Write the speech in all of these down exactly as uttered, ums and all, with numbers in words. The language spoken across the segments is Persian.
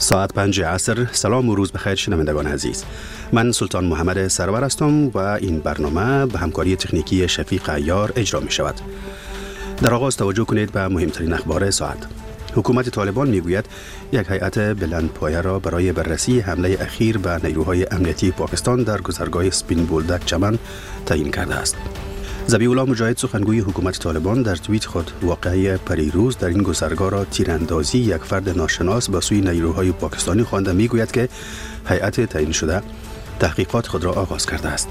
ساعت پنج عصر. سلام و روز بخیر شنوندگان عزیز. من سلطان محمد سرور هستم و این برنامه به همکاری تکنیکی شفیق عیار اجرا می شود. در آغاز توجه کنید به مهمترین اخبار ساعت. حکومت طالبان میگوید یک هیئت بلندپایه را برای بررسی حمله اخیر به نیروهای امنیتی پاکستان در گذرگاه سپین بولدک چمن تعیین کرده است. ذبیح الله مجاهد سخنگوی حکومت طالبان در توییت خود واقعه پریروز در این گذرگاه را تیراندازی یک فرد ناشناس به سوی نیروهای پاکستانی خوانده میگوید که هیئت تعیین شده تحقیقات خود را آغاز کرده است.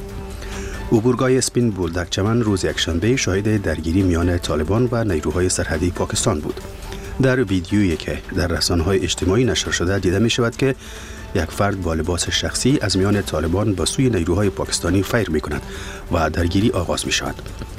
عبورگاه سپین بولدک چمن روز یکشنبه شاهد درگیری میان طالبان و نیروهای سرحدی پاکستان بود. در ویدیویی که در رسانه‌های اجتماعی نشر شده دیده می شود که یک فرد با لباس شخصی از میان طالبان به سوی نیروهای پاکستانی فیر می کند و درگیری آغاز می شود.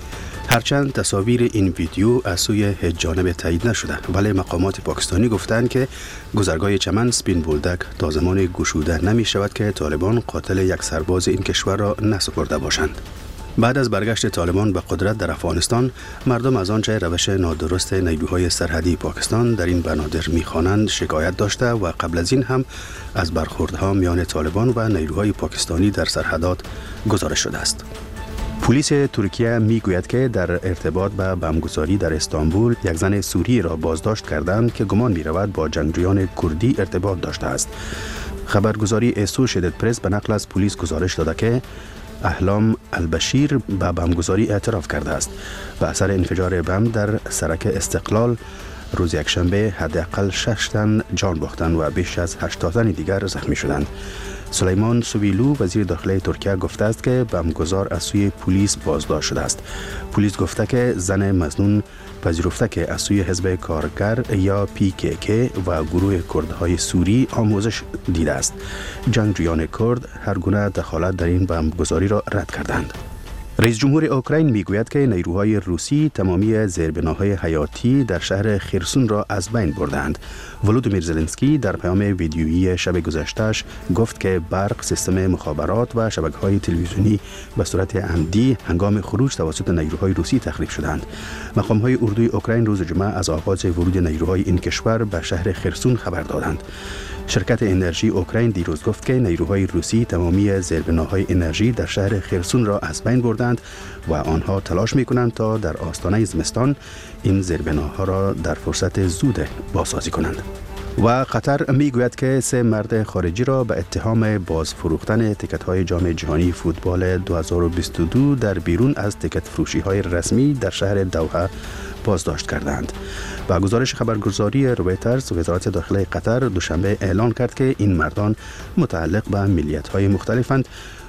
هرچند تصاویر این ویدیو از سوی هیچ جانب تایید نشده، ولی مقامات پاکستانی گفتند که گذرگاه چمن سپین بولدک تا زمان گشوده نمی شود که طالبان قاتل یک سرباز این کشور را نسپرده باشند. بعد از برگشت طالبان به قدرت در افغانستان، مردم از آنچه روش نادرست نیروهای سرحدی پاکستان در این بنادر می‌خوانند شکایت داشته و قبل از این هم از برخوردها میان طالبان و نیروهای پاکستانی در سرحدات گزارش شده است. پلیس ترکیه میگوید که در ارتباط به بمبگذاری در استانبول یک زن سوری را بازداشت کردند که گمان می‌رود با جنگجویان کردی ارتباط داشته است. خبرگزاری اسوشیتد پرس به نقل از پلیس گزارش داده که احلام البشیر به بمبگذاری اعتراف کرده است. به اثر انفجار بمب در سرک استقلال روز یکشنبه حداقل شش تن جان باختند و بیش از هشتاد تن دیگر زخمی شدند. سلیمان سویلو وزیر داخلی ترکیه گفته است که بمبگذار از سوی پلیس بازداشت شده است. پلیس گفته که زن مظنون پذیرفته که از سوی حزب کارگر یا پی کی کی و گروه کردهای سوری آموزش دیده است. جنگجویان کرد هر گونه دخالت در این بمبگذاری را رد کردند. رئیس جمهور اوکراین میگوید که نیروهای روسی تمامی زیربناهای حیاتی در شهر خرسون را از بین بردند. ولودیمیر زلنسکی در پیام ویدیویی شب گذشته‌اش گفت که برق، سیستم مخابرات و شبکه‌های تلویزیونی به صورت عمدی هنگام خروج توسط نیروهای روسی تخریب شدند. مقام‌های اردوی اوکراین روز جمعه از آغاز ورود نیروهای این کشور به شهر خرسون خبر دادند. شرکت انرژی اوکراین دیروز گفت که نیروهای روسی تمامی زیربناهای انرژی در شهر خرسون را از بین بردند و آنها تلاش می‌کنند تا در آستانه زمستان این زیربناها را در فرصت زود بازسازی کنند. و قطر میگوید که سه مرد خارجی را به اتهام باز فروختن تیکت‌های جام جهانی فوتبال دو هزار و بیست و دو در بیرون از تیکت فروشی‌های رسمی در شهر دوحه بازداشت کردند. با گزارش خبرگزاری رویترز، وزارت داخلی قطر دوشنبه اعلان کرد که این مردان متعلق به ملیت‌های مختلفند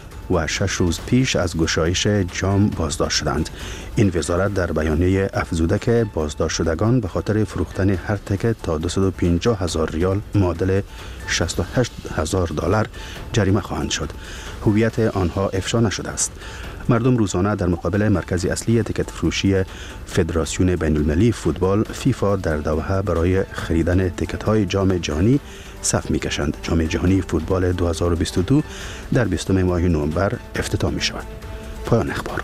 و شش روز پیش از گشایش جام بازداشت شدند. این وزارت در بیانیه افزوده که بازداشت شدگان به خاطر فروختن هر تیکت تا دویست و پنجاه هزار ریال معادل شصت و هشت هزار دلار جریمه خواهند شد. هویت آنها افشا نشده است. مردم روزانه در مقابل مرکز اصلی تیکت فروشی فدراسیون بین المللی فوتبال فیفا در دوحه برای خریدن تیکت‌های جام جهانی صف می‌کشند. جام جهانی فوتبال دو هزار و بیست و دو در بیستم ماه نوامبر افتتاح می‌شود. پایان اخبار.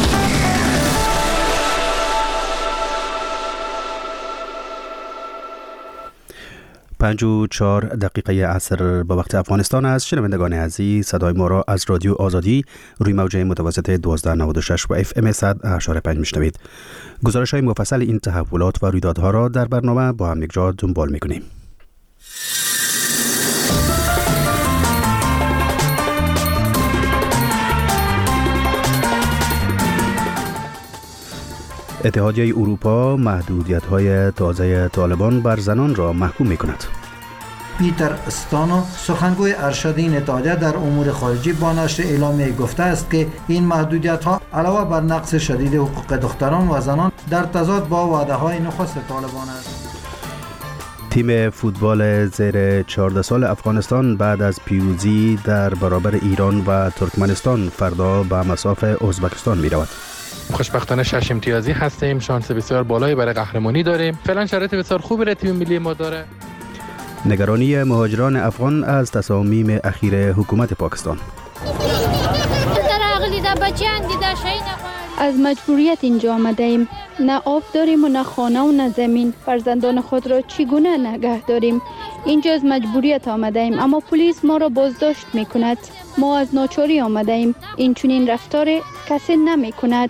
پنج و چهار دقیقه عصر به وقت افغانستان است. شنوندگان عزیز، صدای ما را از رادیو آزادی روی موج متوسط دوازده نود و شش و اف ام صد و هشت و پنج میشنوید. گزارش های مفصل این تحولات و رویدادها را در برنامه با هم یکجا دنبال میکنیم. اتحادیه اروپا محدودیت‌های تازه طالبان بر زنان را محکوم می‌کند. پیتر استانو سخنگوی ارشد این اتحادیه در امور خارجی با نشر اعلامیه گفته است که این محدودیت‌ها علاوه بر نقض شدید حقوق دختران و زنان در تضاد با وعده‌های نخست طالبان است. تیم فوتبال زیر چهارده سال افغانستان بعد از پیروزی در برابر ایران و ترکمنستان فردا به مصاف ازبکستان می‌رود. خوشبختانه شش امتیازی هستیم، شانس بسیار بالایی برای قهرمانی داریم. فعلا شرایط بسیار خوبی را تیم ملی ما داره. نگرانی مهاجران افغان از تصامیم اخیر حکومت پاکستان. از مجبوریت اینجا آمده ایم. نه آب داریم و نه خانه و نه زمین. فرزندان خود را چگونه نگه داریم؟ اینجا از مجبوریت آمده ایم اما پلیس ما را بازداشت می کند. ما از ناچاری آمده ایم. این چنین رفتار کسی نمی کند.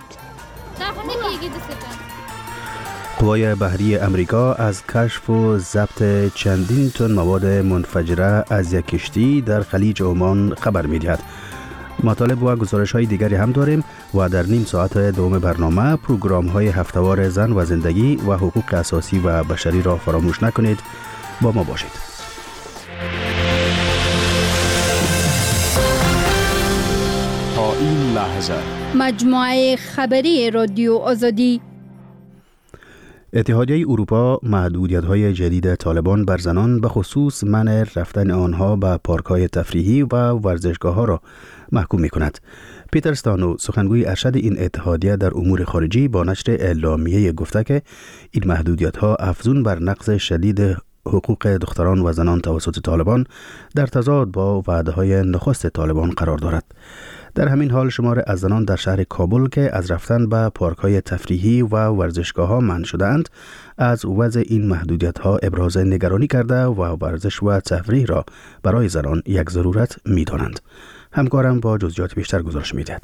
قوای بحری امریکا از کشف و ضبط چندین تن مواد منفجره از یک کشتی در خلیج عمان خبر می دهد. مطالب و گزارش های دیگری هم داریم و در نیم ساعت دوم برنامه پروگرام های هفته‌وار زن و زندگی و حقوق اساسی و بشری را فراموش نکنید. با ما باشید. تا این لحظه مجموعه خبری رادیو آزادی. اتحادیه اروپا محدودیت‌های جدید طالبان بر زنان به خصوص منع رفتن آنها به پارک‌های تفریحی و ورزشگاه‌ها را محکوم می‌کند. پیتر استانو سخنگوی ارشد این اتحادیه در امور خارجی با نشر اعلامیه گفته که این محدودیت‌ها افزون بر نقض شدید حقوق دختران و زنان توسط طالبان در تضاد با وعده‌های نخست طالبان قرار دارد. در همین حال شمار از زنان در شهر کابل که از رفتن به پارک‌های تفریحی و ورزشگاه‌ها منع شده‌اند از وضع این محدودیت‌ها ابراز نگرانی کرده و ورزش و تفریح را برای زنان یک ضرورت می‌دانند. همکارم با جزئیات بیشتر گزارش می‌دهد.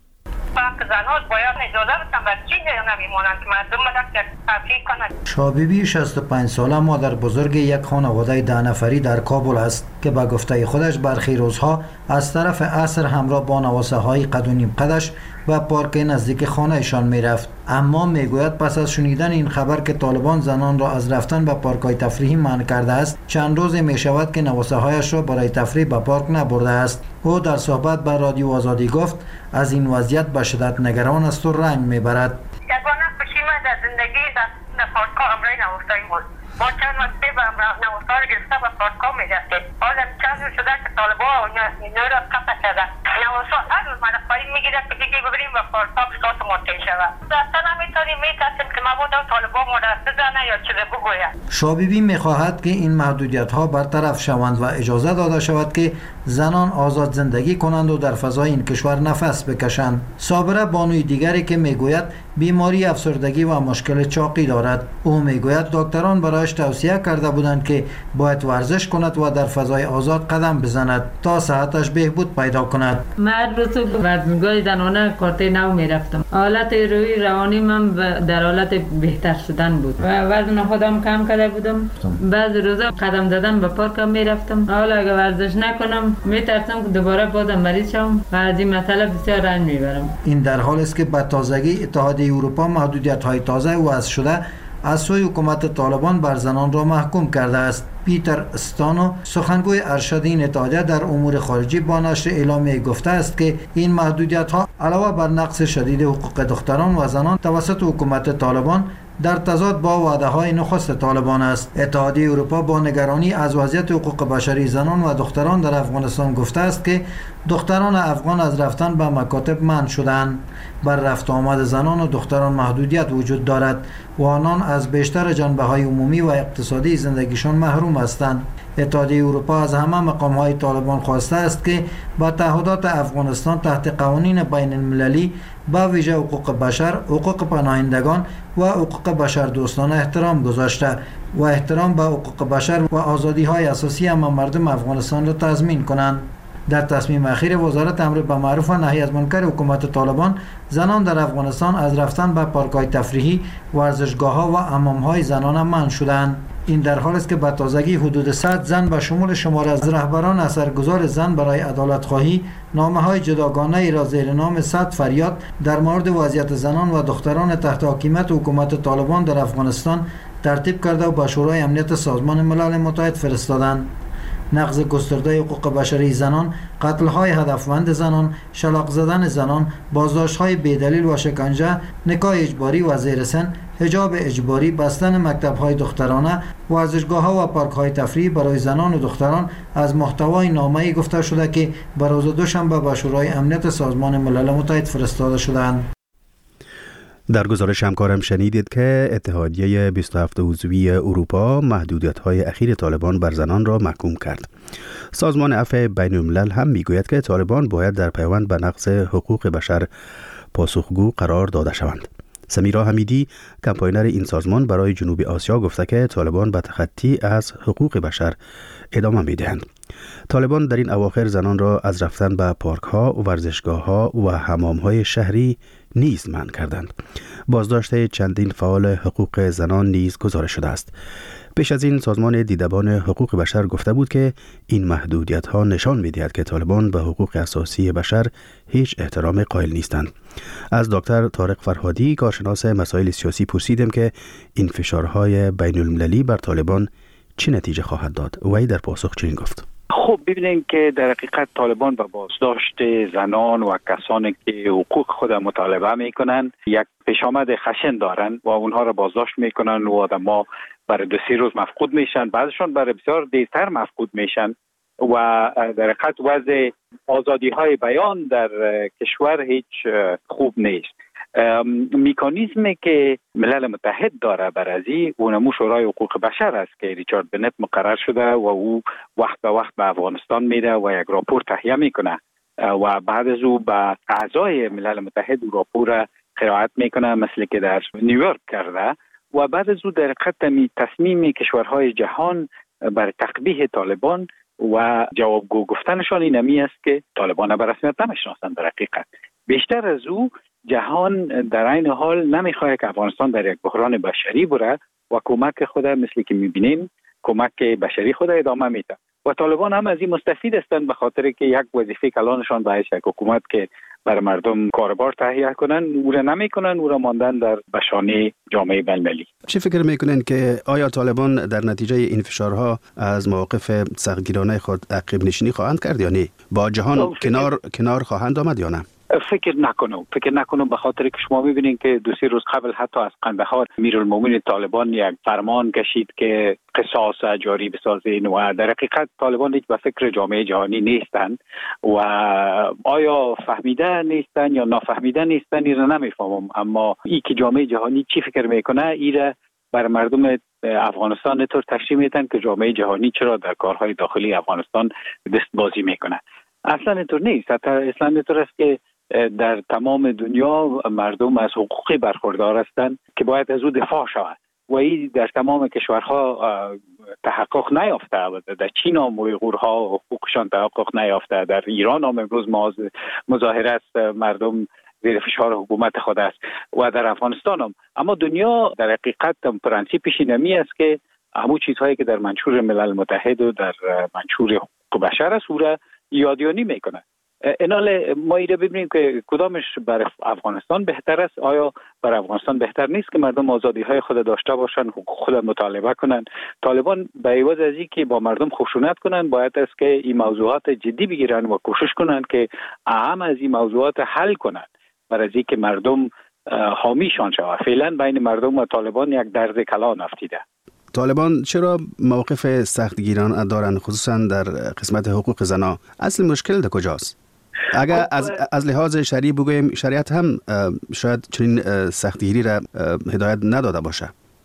زنان باید اجازه بدن بر چی نمیمونند که مردم بدن تفریح کنند. شابیبی شصت و پنج ساله مادر بزرگ یک خانواده ده نفری در کابل است که به گفته خودش برخی روزها از طرف عصر همراه با نواسه های قد و نیم قدش و پارک نزدیک خانه ایشان می رفت. اما می گوید پس از شنیدن این خبر که طالبان زنان را از رفتن به پارک های تفریحی منع کرده است چند روز می شود که نواسه هایش را برای تفریح به پارک نبرده است. او در صحبت با رادیو آزادی گفت از این وضعیت به شدت نگران است و رنج می برد. یگانه خوشی من در زندگی در پارک ها امرای نوستایی بود. ما چند وقتی به نوستا را گرفته به پارک ها می رفتیم. حالا چند روز شده که طالبان اینو را قطع کرده. نوستا هر روز من پایین می گیرد که دیگه ببریم و پارک ها بسات منتهی شود. اصلا نمیتونیم میترسیم که مبادا طالبان ما را بزنه یا چیزی بگوید. شابیبی می خواهد که این محدودیت ها برطرف شوند و اجازه داده شود که زنان آزاد زندگی کنند و در فضای این کشور نفس بکشند. صابره بانوی دیگری که می گوید بیماری افسردگی و مشکل چاقی دارد. او می گوید دکتران برایش توصیه کرده بودند که باید ورزش کند و در فضای آزاد قدم بزند تا صحتش بهبود پیدا کند. من روز ورزشگاه زنانه کارت نو می رفتم. حالت روحی روانی من در حالت بهتر شدن بود و وزن خودم کم کرده بودم. بعض روزا قدم زدن به پارک می رفتم. حالا اگه ورزش نکنم می ترسم که دوباره بازم مریض شم و از این مسئله بسیار رنج می برم. این در حالی است که به تازگی اتحادیه اروپا محدودیت های تازه وضع شده از سوی حکومت طالبان بر زنان را محکوم کرده است. پیتر استانو سخنگوی ارشد این اتحادیه در امور خارجی با نشر اعلامیه گفته است که این محدودیت ها علاوه بر نقض شدید حقوق دختران و زنان توسط حکومت طالبان در تضاد با وعده های نخست طالبان است. اتحادیه اروپا با نگرانی از وضعیت حقوق بشری زنان و دختران در افغانستان گفته است که دختران افغان از رفتن به مکاتب منع شدند. بر رفت آمد زنان و دختران محدودیت وجود دارد و آنان از بیشتر جنبه های عمومی و اقتصادی زندگیشان محروم هستند. اتحادیه اروپا از همه مقام های طالبان خواسته است که با تعهدات افغانستان تحت قوانین بین المللی با ویژه حقوق بشر، حقوق پناهندگان و حقوق بشر دوستانه احترام گذاشته و احترام به حقوق بشر و آزادی های اساسی همه مردم افغانستان را تضمین کنند. در تصمیم اخیر وزارت امر به معروف و نهی از منکر حکومت طالبان زنان در افغانستان از رفتن به پارک‌های تفریحی، ورزشگاه‌ها و حمام‌های زنانه منع شدند. این در حالی است که به تازگی حدود صد زن به شمول شمار از رهبران اثرگذار زن برای عدالت خواهی نامه‌های جداگانه ای را زیر نام صد فریاد در مورد وضعیت زنان و دختران تحت حاکمیت حکومت طالبان در افغانستان ترتیب کرده و به شورای امنیت سازمان ملل متحد فرستادند. نقض گسترده حقوق بشری زنان، قتل‌های هدفمند زنان، شلاق زدن زنان، بازداشت‌های بی‌دلیل و شکنجه، نکاح اجباری و زیر سن، حجاب اجباری، بستن مکتب‌های دخترانه، ورزشگاه‌ها و پارک‌های تفریح برای زنان و دختران از محتوای نامه‌ای گفته شده که به روز دوشنبه به شورای امنیت سازمان ملل متحد فرستاده شدند. در گزارش همکارم شنیدید که اتحادیه بیست و هفت عضوی اروپا محدودیت‌های اخیر طالبان بر زنان را محکوم کرد. سازمان عفو بین الملل هم میگوید که طالبان باید در پیوند به نقض حقوق بشر پاسخگو قرار داده شوند. سمیرا حمیدی کمپاینر این سازمان برای جنوب آسیا گفته که طالبان به تخطی از حقوق بشر ادامه می‌دهند. طالبان در این اواخر زنان را از رفتن به پارک‌ها، ورزشگاه‌ها و حمام‌های شهری نیز منع کردند. بازداشت چندین فعال حقوق زنان نیز گزارش شده است. پیش از این سازمان دیدبان حقوق بشر گفته بود که این محدودیت‌ها نشان می‌دهد که طالبان به حقوق اساسی بشر هیچ احترام قائل نیستند. از دکتر طارق فرهادی کارشناس مسائل سیاسی پرسیدم که این فشارهای بین‌المللی بر طالبان چه نتیجه خواهد داد؟ وی در پاسخ چنین گفت: خب ببینید که در حقیقت طالبان با بازداشت زنان و کسانی که حقوق خود مطالبه میکنن یک پیشامد خشن دارن و اونها را بازداشت میکنن و آدم‌ها برای دو سه روز مفقود میشن، بعضشون برای بسیار دیرتر مفقود میشن و در حقیقت وضع آزادی های بیان در کشور هیچ خوب نیست. میکانیزمی که ملل متحد داره برای اونمو شورای حقوق بشر است که ریچارد بنت مقرر شده و او وقت به وقت به افغانستان میده و یک راپور تهیه میکنه و بعد از او به اعضای ملل متحد راپور قرائت میکنه، مثل که در نیویورک کرده و بعد از او در حقیقت تصمیم کشورهای جهان بر تقبیح طالبان و جوابگو گفتنشان اینمی است که طالبان به رسمیت نمیشناسند. در حقیقت بیشتر از او جهان در این حال نمیخواد که افغانستان در یک بحران بشری بره و کمک خود مثل که میبینیم کمک بشری خود ادامه میده و طالبان هم از این مستفید هستند به خاطر که یک وظیفه کلانشان به یک حکومت که بر مردم کاربار تهیه کنن او را نمیکنن، او را ماندن در بشانه جامعه بین‌المللی. چه فکر میکنن که آیا طالبان در نتیجه این فشارها از مواقف سختگیرانه خود عقب نشینی خواهند کرد یا نه؟ با جهان کنار کنار خواهند آمد یا نه؟ فکر نکنم فکر نکنم به خاطر که شما میبینید که دو سه روز قبل حتی از قندهار امیرالمومنین طالبان یک فرمان کشید که قصاص جاری بسازین و در حقیقت طالبان هیچ به فکر جامعه جهانی نیستند و آیا فهمیده نیستند یا نافهمیده نیستند این را نمیفهمم، اما ای که جامعه جهانی چی فکر میکنه ایره بر مردم افغانستان طور تشریح میدن که جامعه جهانی چرا در کارهای داخلی افغانستان دست بازی میکنه. اصلا اینطور نیست. حتی اصلا اینطور است که در تمام دنیا مردم از حقوقی برخوردار هستند که باید از او دفاع شود و این در تمام کشورها تحقق نیافته. در چین هم اویغورها حقوقشان تحقق نیافته، در ایران هم امروز مظاهره است، مردم زیر فشار حکومت خود است و در افغانستان هم. اما دنیا در حقیقت پرنسیپش اینمی است که همون چیزهایی که در منشور ملل متحد و در منشور حقوق بشر است او را یادیانی میکنه. اینال ما ایره ببینیم که کدامش بر افغانستان بهتر است. آیا بر افغانستان بهتر نیست که مردم آزادی های خود داشته باشن، حقوق خود مطالبه کنن؟ طالبان به عوض از اینکه با مردم خشونت کنن باید است که این موضوعات جدی بگیرن و کوشش کنن که اهم از این موضوعات حل کنن برای اینکه مردم حامیشان شود. فعلا بین مردم و طالبان یک درد کلان افتیده. طالبان چرا موقف سختگیرانه دارند خصوصا در قسمت حقوق زنان؟ اصل مشکل در کجاست؟ اگر از از لحاظ شرعی بگوییم شریعت هم شاید چنین سختگیری را هدایت نداده باشه.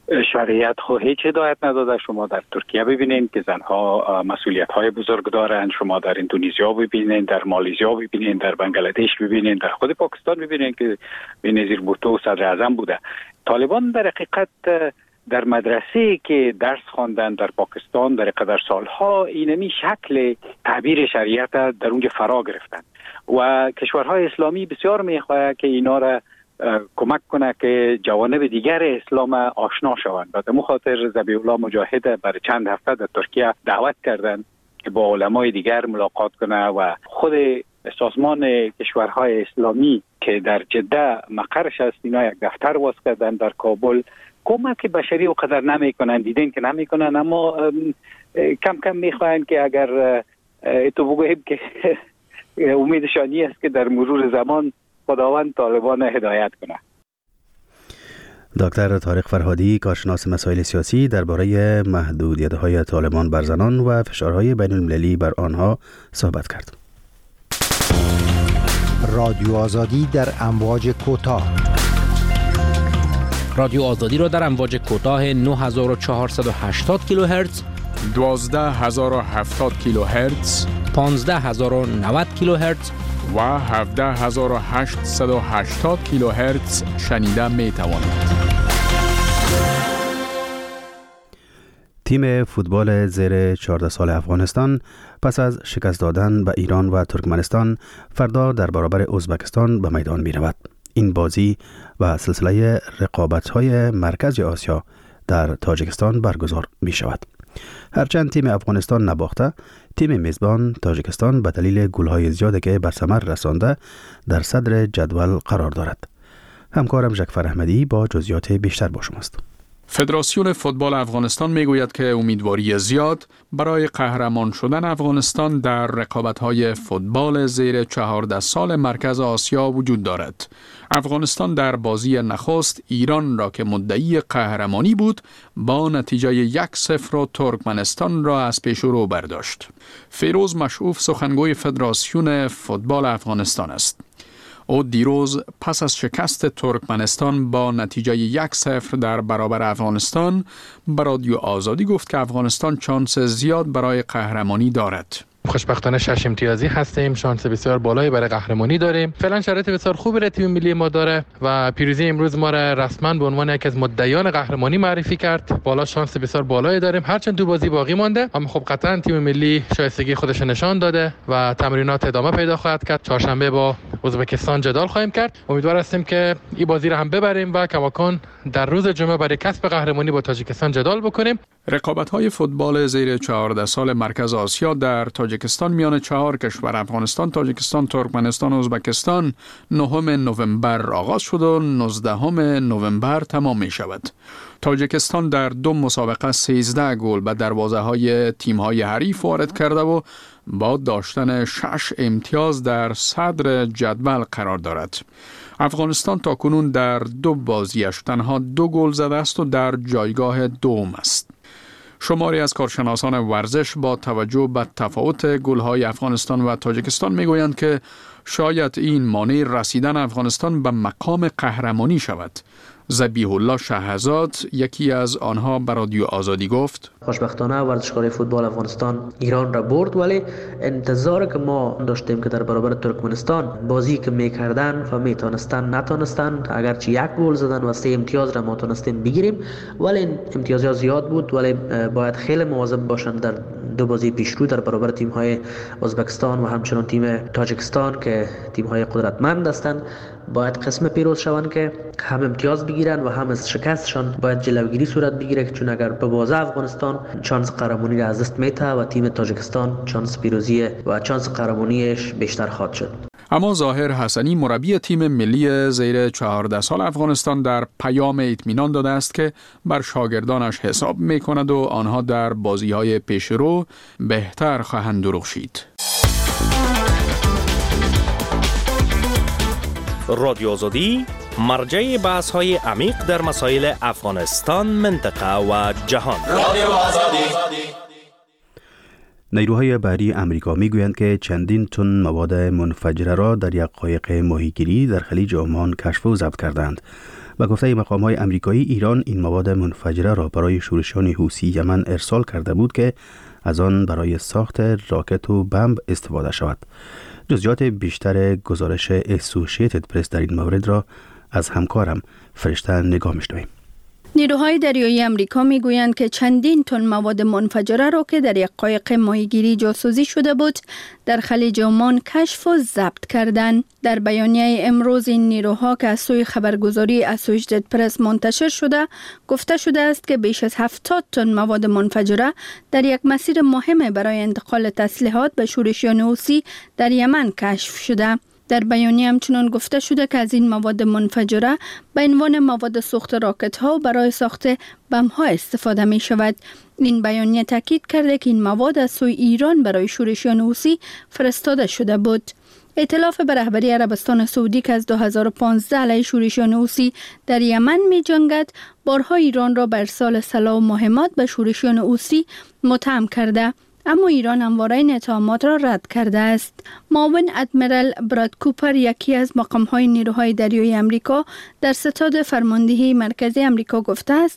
شریعت خو هیچ هدایت نداده. شما در ترکیه ببینید که زنها مسئولیت های بزرگ دارند، شما در اندونزیا ببینید، در مالزیا ببینید، در بنگلادش ببینید، در خود پاکستان ببینید که بنظیر بوتو صدر اعظم بوده. طالبان در حقیقت در مدرسه که درس خواندن در پاکستان در قدر سالها اینمی شکل تعبیر شریعت در اونجا فرا گرفتن و کشورهای اسلامی بسیار میخواهد که اینا را کمک کنه که جوانب دیگر اسلام آشنا شوند. به همین خاطر ذبیح الله مجاهد برای چند هفته در ترکیه دعوت کردن که با علمای دیگر ملاقات کنه و خود سازمان کشورهای اسلامی که در جده مقرش است اینا یک دفتر باز کردن در کابل. کمک بشری و قدر نمی کنن، دیدن که نمی کنن، اما کم کم می خواهند که اگر تو بگوییم که امیدشانی است که در مرور زمان خداوند طالبان هدایت کنه. دکتر طارق فرهادی کارشناس مسائل سیاسی درباره محدودیت‌های طالبان بر زنان و فشارهای بین المللی بر آنها صحبت کرد. رادیو آزادی در امواج کوتاه. رادیو آزادی را در امواج کوتاه نه هزار و چهارصد و هشتاد کیلوهرتز، دوازده هزار و هفتاد کیلوهرتز، پانزده هزار و نود کیلوهرتز و هفده هزار و هشتصد و هشتاد کیلوهرتز شنیده می توانید. تیم فوتبال زیر چهارده سال افغانستان پس از شکست دادن به ایران و ترکمنستان فردا در برابر ازبکستان به میدان می رود. این بازی و سلسله رقابت‌های مرکز آسیا در تاجیکستان برگزار می شود. هرچند تیم افغانستان نباخته، تیم میزبان تاجیکستان به دلیل گل‌های زیادی که بر ثمر رسانده در صدر جدول قرار دارد. همکارم جعفر احمدی با جزئیات بیشتر با شماست. فدراسیون فوتبال افغانستان میگوید که امیدواری زیاد برای قهرمان شدن افغانستان در رقابت‌های فوتبال زیر چهارده سال مرکز آسیا وجود دارد. افغانستان در بازی نخست ایران را که مدعی قهرمانی بود با نتیجه یک صفر و ترکمنستان را از پیش رو برداشت. فیروز مشعوف سخنگوی فدراسیون فوتبال افغانستان است. او دیروز پس از شکست ترکمنستان با نتیجه یک صفر در برابر افغانستان به رادیو آزادی گفت که افغانستان شانس زیاد برای قهرمانی دارد. خوشبختانه شش امتیازی هستیم، شانس بسیار بالایی برای قهرمانی داریم. فعلا شرایط بسیار خوبی را تیم ملی ما داره و پیروزی امروز ما را رسما به عنوان یکی از مدعیان قهرمانی معرفی کرد. بالا شانس بسیار بالایی داریم، هرچند تو بازی باقی مانده، اما خب قطعا تیم ملی شایستگی خودش نشان داده و تمرینات ادامه پیدا خواهد کرد. چهارشنبه با ازبکستان جدال خواهیم کرد. امیدوار هستیم که این بازی را هم ببریم و کماکان در روز جمعه برای کسب قهرمانی با تاجیکستان جدال بکنیم. رقابت‌های فوتبال زیر چهارده سال مرکز آسیا در تاجیکستان میان چهار کشور افغانستان، تاجیکستان، ترکمنستان و ازبکستان نهم نوامبر آغاز شد و نوزدهم نوامبر تمام می شود. تاجیکستان در دو مسابقه سیزده گل به دروازه‌های تیم‌های حریف وارد کرده و با داشتن شش امتیاز در صدر جدول قرار دارد. افغانستان تاکنون در دو بازیش تنها دو گل زده است و در جایگاه دوم است. شماری از کارشناسان ورزش با توجه به تفاوت گل‌های افغانستان و تاجیکستان میگویند که شاید این مانع رسیدن افغانستان به مقام قهرمانی شود. ذبیح الله شهزاد یکی از آنها به رادیو آزادی گفت: خوشبختانه ورزشکار فوتبال افغانستان ایران را برد، ولی انتظار که ما داشتیم که در برابر ترکمنستان بازی که میکردن و میتونستن نتونستن، اگرچه یک گل زدن و سه امتیاز را ما تونستیم بگیریم، ولی امتیازها زیاد بود، ولی باید خیلی مواظب باشن در دو بازی پیشرو در برابر تیم‌های ازبکستان و همچنان تیم تاجیکستان که تیم‌های قدرتمند هستند. باید قسم پیروز شوند که هم امتیاز بگیرن و هم از شکستشان باید جلوگیری صورت بگیره، چون اگر به بازه افغانستان شانس قهرمانی را از دست میده و تیم تاجیکستان شانس پیروزی و شانس قهرمانیش بیشتر خواهد شد. اما ظاهر حسنی مربی تیم ملی زیر چهارده سال افغانستان در پیام اطمینان داده است که بر شاگردانش حساب میکند و آنها در بازی‌های پیشرو بهتر خواهند درخشید. رادیو آزادی مرجع بحث‌های عمیق در مسائل افغانستان، منطقه و جهان. رادیو آزادی. نیروهای بحری امریکا میگویند که چندین تن مواد منفجره را در یک قایق ماهیگیری در خلیج عمان کشف و ضبط کردند. به گفته مقام‌های امریکایی، ایران این مواد منفجره را برای شورشیان حوثی یمن ارسال کرده بود که از آن برای ساخت راکت و بمب استفاده شود. جزئیات بیشتر گزارش اسوسییتد پرس در این مورد را از همکارم فرشته نگاه می‌شنویم. نیروهای دریایی امریکا میگویند که چندین تن مواد منفجره را که در یک قایق ماهیگیری جاسوزی شده بود در خلیج عمان کشف و ضبط کردند. در بیانیه امروز این نیروها که از سوی خبرگزاری اسوسییتد پرس منتشر شده گفته شده است که بیش از هفتاد تن مواد منفجره در یک مسیر مهم برای انتقال تسلیحات به شورشیان حوثی در یمن کشف شده. در بیانیه همچنان گفته شده که از این مواد منفجره به عنوان مواد سوخت راکت ها و برای ساخت بم ها استفاده می شود. این بیانیه تاکید کرده که این مواد از سوی ایران برای شورشیان حوثی فرستاده شده بود. ائتلاف به رهبری عربستان سعودی که از دو هزار و پانزده علیه شورشیان حوثی در یمن می جنگد، بارها ایران را به ارسال سلاح و مهمات به شورشیان حوثی متهم کرده، اما ایران همواره این اتهامات را رد کرده است. معاون ادمیرال براد کوپر، یکی از مقام‌های نیروهای دریایی امریکا، در ستاد فرماندهی مرکزی امریکا گفته است که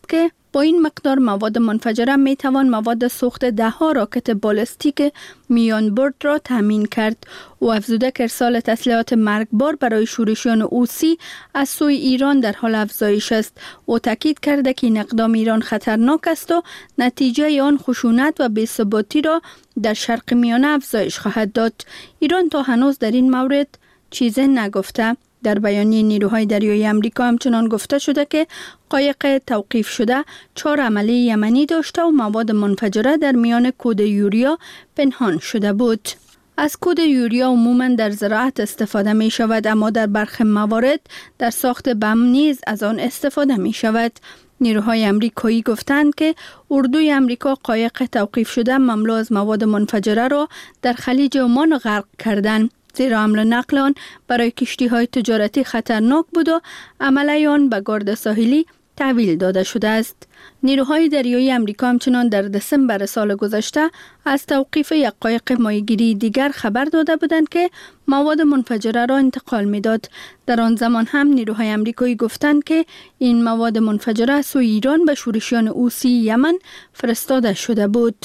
با این مقدار مواد منفجره می توان مواد سوخت ده ها راکت بالستیک میان برد را تامین کرد. او افزوده که ارسال تسلیحات مرگبار برای شورشیان حوثی از سوی ایران در حال افزایش است. او تاکید کرده که این اقدام ایران خطرناک است و نتیجه آن خشونت و بی‌ثباتی را در شرق میانه افزایش خواهد داد. ایران تا هنوز در این مورد چیزی نگفته. در بیانیه نیروهای دریایی آمریکا همچنان گفته شده که قایق توقیف شده چهار عمله یمنی داشته و مواد منفجره در میان کود یوریا پنهان شده بود. از کود یوریا عموما در زراعت استفاده می شود، اما در برخی موارد در ساخت بم نیز از آن استفاده می شود. نیروهای آمریکایی گفتند که اردوی آمریکا قایق توقیف شده مملو از مواد منفجره را در خلیج عمان غرق کردند، زیرا حمل و نقل آن برای کشتی‌های تجارتی خطرناک بود و عمله آن به گارد ساحلی تحویل داده شده است. نیروهای دریایی آمریکا همچنان در دسامبر سال گذشته از توقیف یک قایق ماهیگیری دیگر خبر داده بودند که مواد منفجره را انتقال می‌داد. در آن زمان هم نیروهای آمریکایی گفتند که این مواد منفجره از سوی ایران به شورشیان حوثی یمن فرستاده شده بود.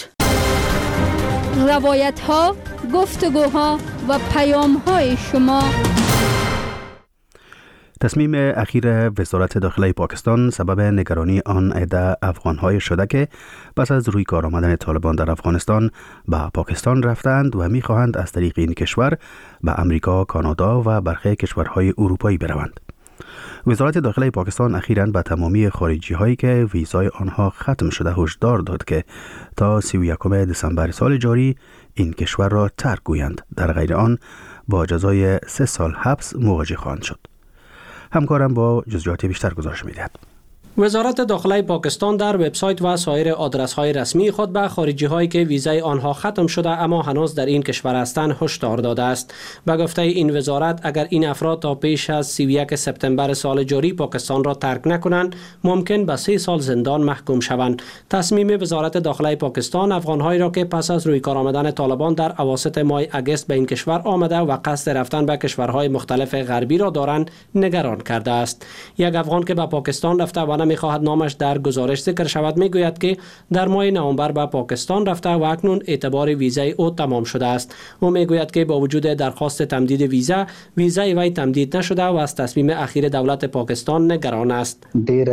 روایت ها، گفتگوها و پیام های شما. تصمیم اخیر وزارت داخله پاکستان سبب نگرانی آن عده افغان‌های شده که پس از روی کار آمدن طالبان در افغانستان به پاکستان رفتند و می‌خواهند از طریق این کشور به امریکا، کانادا و برخی کشورهای اروپایی بروند. وزارت داخله پاکستان اخیراً به تمامی خارجی هایی که ویزای آنها ختم شده هشدار داد که تا سی و یکم دسامبر سال جاری این کشور را ترک گویند، در غیر آن با جزای سه سال حبس مواجه خواهند شد. همکارم با جزئیات بیشتر گزارش می‌دهد. وزارت داخله پاکستان در وبسایت و سایر آدرس‌های رسمی خود به خارجی‌هایی که ویزای آنها ختم شده اما هنوز در این کشور هستند هشدار داده است. به گفته این وزارت اگر این افراد تا پیش از سی و یک سپتامبر سال جاری پاکستان را ترک نکنند ممکن به سه سال زندان محکوم شوند. تصمیم وزارت داخله پاکستان افغان‌هایی را که پس از روی کار آمدن طالبان در اواسط ماه اگست به این کشور آمده و قصد رفتن به کشورهای مختلف غربی را دارند نگران کرده است. یک افغان که به پاکستان رفته و نمی‌خواهد نامش در گزارش ذکر شود میگوید که در ماه نوامبر به پاکستان رفته و اکنون اعتبار ویزای او تمام شده است. او میگوید که با وجود درخواست تمدید ویزا ویزای وی تمدید نشده و از تصمیم اخیر دولت پاکستان نگران است.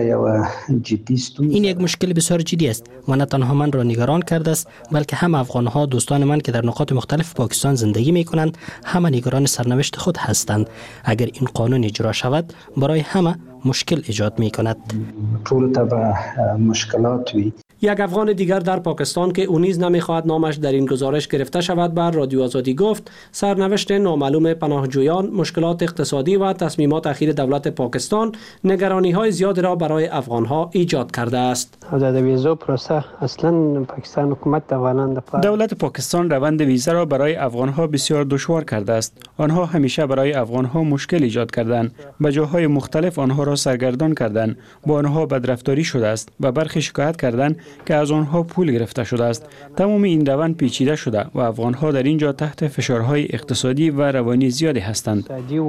این یک مشکل بسیار جدی است و نه تنها من را نگران کرده است بلکه هم افغان‌ها دوستان من که در نقاط مختلف پاکستان زندگی می‌کنند همه نگران سرنوشت خود هستند. اگر این قانون اجرا شود برای همه مشکل ایجاد می کند. طول تبع مشکلات وی. یک افغان دیگر در پاکستان که او نیز نمیخواهد نامش در این گزارش گرفته شود بر رادیو آزادی گفت سرنوشت نامعلوم پناهجویان، مشکلات اقتصادی و تصمیمات اخیر دولت پاکستان نگرانی های زیاد را برای افغان ها ایجاد کرده است. اصلا پاکستان حکومت دولت پاکستان روند ویزا را برای افغان ها بسیار دشوار کرده است. آنها همیشه برای افغان ها مشکل ایجاد کردند. به جاهای مختلف آنها را سرگردان کردند. با آنها بدرفتاری شده است و برخی شکایت کردند که از آنها پول گرفته شده است. تمام این روند پیچیده شده و افغان‌ها در اینجا تحت فشارهای اقتصادی و روانی زیادی هستند.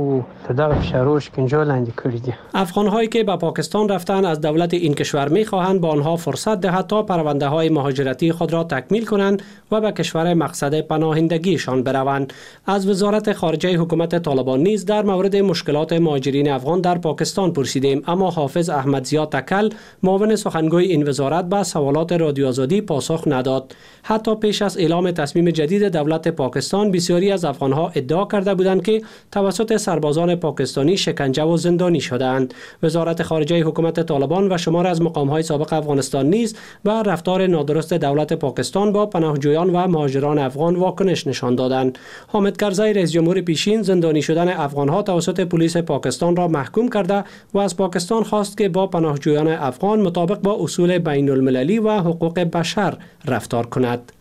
افغان‌هایی که به پاکستان رفتن از دولت این کشور می‌خواهند با آنها فرصت دهد تا پرونده‌های مهاجرتی خود را تکمیل کنند و به کشور مقصد پناهندگیشان بروند. از وزارت خارجه حکومت طالبان نیز در مورد مشکلات مهاجرین افغان در پاکستان پرسیدیم، اما حافظ احمدزیا تکل معاون سخنگوی این وزارت به سوالات رادیو آزادی پاسخ نداد. حتی پیش از اعلام تصمیم جدید دولت پاکستان بسیاری از افغانها ادعا کرده بودند که توسط سربازان پاکستانی شکنجه و زندانی شدند. وزارت خارجه حکومت طالبان و شمار از مقام‌های سابق افغانستان نیز بر رفتار نادرست دولت پاکستان با پناهجویان و مهاجران افغان واکنش نشان دادند. حامد کرزی رئیس جمهور پیشین زندانی شدن افغانها توسط پلیس پاکستان را محکوم کرده و از پاکستان خواست که با پناهجویان افغان مطابق با اصول بین المللی و حقوق بشر رفتار کند.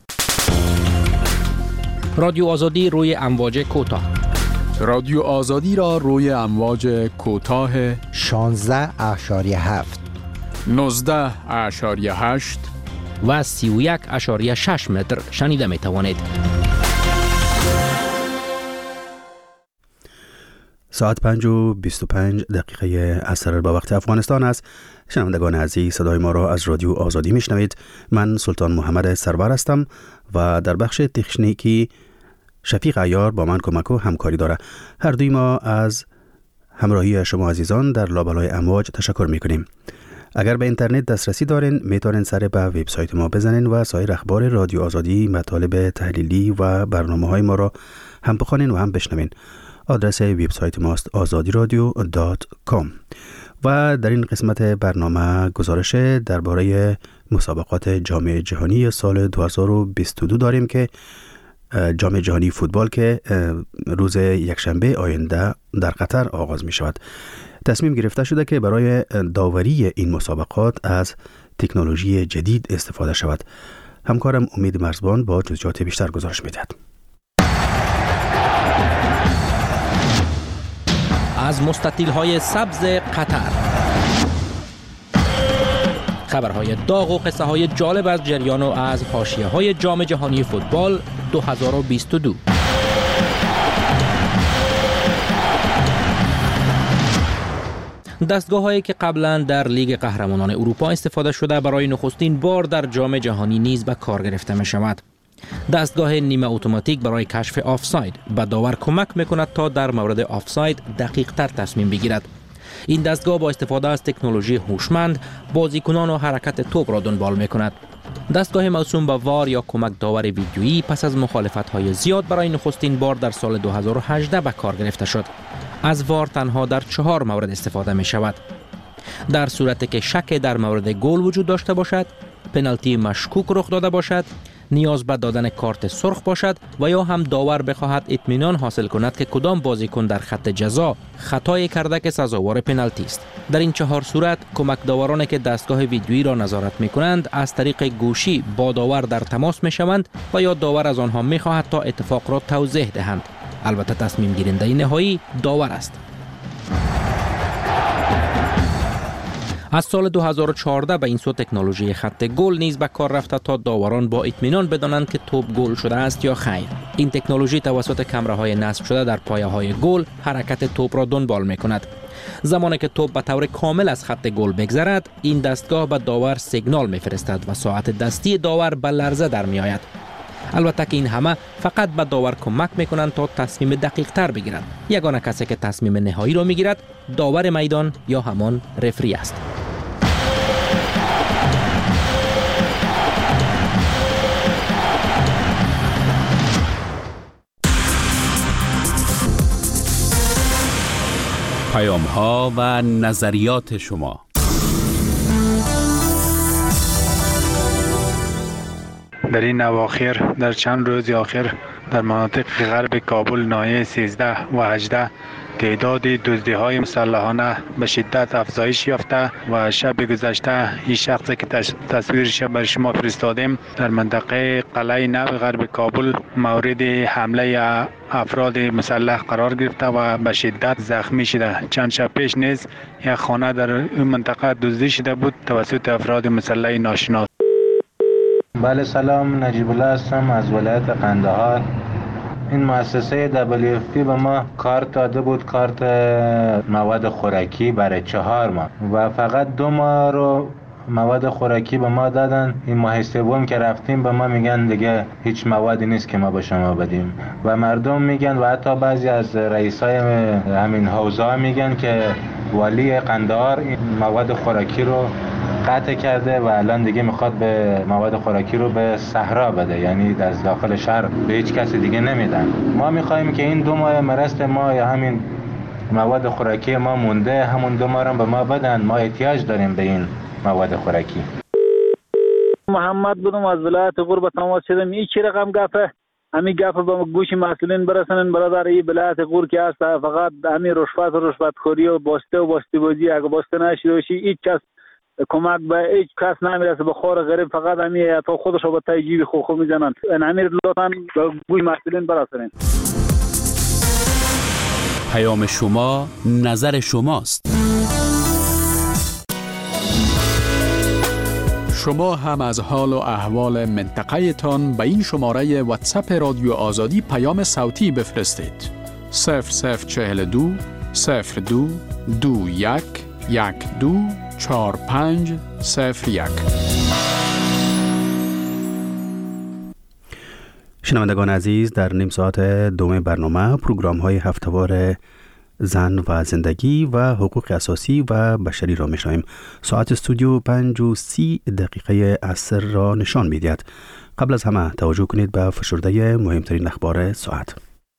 رادیو آزادی روی امواج کوتاه. رادیو آزادی را روی امواج کوتاه شانزده اشاریه هفت، نوزده اشاریه هشت و سی و یک اشاریه شش متر شنیده می توانید. ساعت پنج و بیست و پنج دقیقه عصر به وقت افغانستان است. شنوندگان عزیز، صدای ما را از رادیو آزادی میشنوید. من سلطان محمد سرور هستم و در بخش تکنیکی شفیق عیار با من کمک و همکاری داره. هر دوی ما از همراهی شما عزیزان در لابلای امواج تشکر میکنیم. اگر به اینترنت دسترسی دارین میتونین سر به وبسایت ما بزنین و سایر اخبار رادیو آزادی، مطالب تحلیلی و برنامه‌های ما را هم بخوانین و هم بشنوین. آدرس وبسایت ماست آزادی رادیو دات کام. و در این قسمت برنامه گزارش درباره مسابقات جام جهانی سال دو هزار و بیست و دو داریم که جام جهانی فوتبال که روز یکشنبه آینده در قطر آغاز می شود. تصمیم گرفته شده که برای داوری این مسابقات از تکنولوژی جدید استفاده شود. همکارم امید مرزبان با جزئیات بیشتر گزارش می دهد. از مستطیل‌های سبز قطر، خبرهای داغ و قصه های جالب از جریان و از حاشیه‌های جام جهانی فوتبال دو هزار و بیست و دو. دستگاه‌هایی که قبلا در لیگ قهرمانان اروپا استفاده شده برای نخستین بار در جام جهانی نیز به کار گرفته می شود. دستگاه نیمه اتوماتیک برای کشف آفساید به داور کمک میکند تا در مورد آفساید دقیق تر تصمیم بگیرد. این دستگاه با استفاده از تکنولوژی هوشمند بازیکنان و حرکت توپ را دنبال میکند. دستگاه موسوم به وار یا کمک داور ویدیویی پس از مخالفت‌های زیاد برای نخستین بار در سال دو هزار و هجده به کار گرفته شد. از وار تنها در چهار مورد استفاده می شود. در صورتی که شک در مورد گل وجود داشته باشد، پنالتی مشکوک رخ داده باشد، نیاز به دادن کارت سرخ باشد و یا هم داور بخواهد اطمینان حاصل کند که کدام بازیکن در خط جزا خطایی کرده که سزاوار پنالتی است. در این چهار صورت کمک داورانی که دستگاه ویدیویی را نظارت می کنند از طریق گوشی با داور در تماس می شوند و یا داور از آنها می خواهد تا اتفاق را توضیح دهند. البته تصمیم گیرنده نهایی داور است. از سال دو هزار و چهارده به این سو تکنولوژی خط گل نیز به کار رفته تا داوران با اطمینان بدانند که توپ گل شده است یا خیر. این تکنولوژی توسط کامراهای نصب شده در پایه‌های گل حرکت توپ را دنبال می‌کند. زمانی که توپ به طور کامل از خط گل بگذرد، این دستگاه به داور سیگنال می‌فرستد و ساعت دستی داور به لرزه در می‌آید. البته که این همه فقط به داور کمک می‌کنند تا تصمیم دقیق تر بگیرد. یگانه کسی که تصمیم نهایی را می‌گیرد داور میدان یا همان رفری است. پیام ها و نظریات شما. در این اواخر در چند روز اخیر در مناطق غرب کابل ناحیه سیزده و هجده تعداد دزدی‌های مسلحانه به شدت افزایش یافته و شب گذشته این شخصی که تصویرش بر شما فرستادیم در منطقه قلعه نو غرب کابل مورد حمله افراد مسلح قرار گرفته و به شدت زخمی شده. چند شب پیش نیز یک خانه در این منطقه دزدی شده بود توسط افراد مسلح ناشناس. بله سلام، نجیب الله هستم از ولایت قندهار. این مؤسسه دبلیو اف پی به ما کارت داده بود، کارت مواد خوراکی برای چهار ماه و فقط دو ماه رو مواد خوراکی به ما دادن. این ماه سوم که رفتیم به ما میگن دیگه هیچ موادی نیست که ما به شما بدیم و مردم میگن و حتی بعضی از رئیسای همین حوزه میگن که والی قندهار این مواد خوراکی رو قطع کرده و الان دیگه میخواد به مواد خوراکی رو به صحرا بده، یعنی از داخل شهر به هیچ کسی دیگه نمیدن. ما میخوایم که این دو ماه مرست ما یا همین مواد خوراکی ما مونده، همون دو ماه رو به ما بدن. ما احتیاج داریم به این مواد خوراکی. محمد بودم از ولایت غور به تماس شدم. این چه رقم گفته؟ همین گپ به گوش مسئولین برسونن برادر. این ولایت غور که هست فقط همین رشوت و رشوتخوری و باسته و باستی بازی، اگه باسته نشده باشی هیچ کس کمک به هیچ کس نمیرسه. به خور غریب فقط همین تا خودش رو به تای جیب خو خو میزنن. امیر لطفاً به گوش مسئولین برسونن. پیام شما نظر شماست. شما هم از حال و احوال منطقه تان به این شماره واتساپ رادیو آزادی پیام صوتی بفرستید. صفر صفر چهل و دو صفر دو دو یک یک دو چهار پنج صفر یک. شنوندگان عزیز، در نیم ساعت دوم برنامه پروگرام های هفته‌وار زن و زندگی و حقوق اساسی و بشری را میشنویم. ساعت استودیو پنج و سی دقیقه عصر را نشان میدهد. قبل از همه توجه کنید به فشرده مهمترین اخبار ساعت.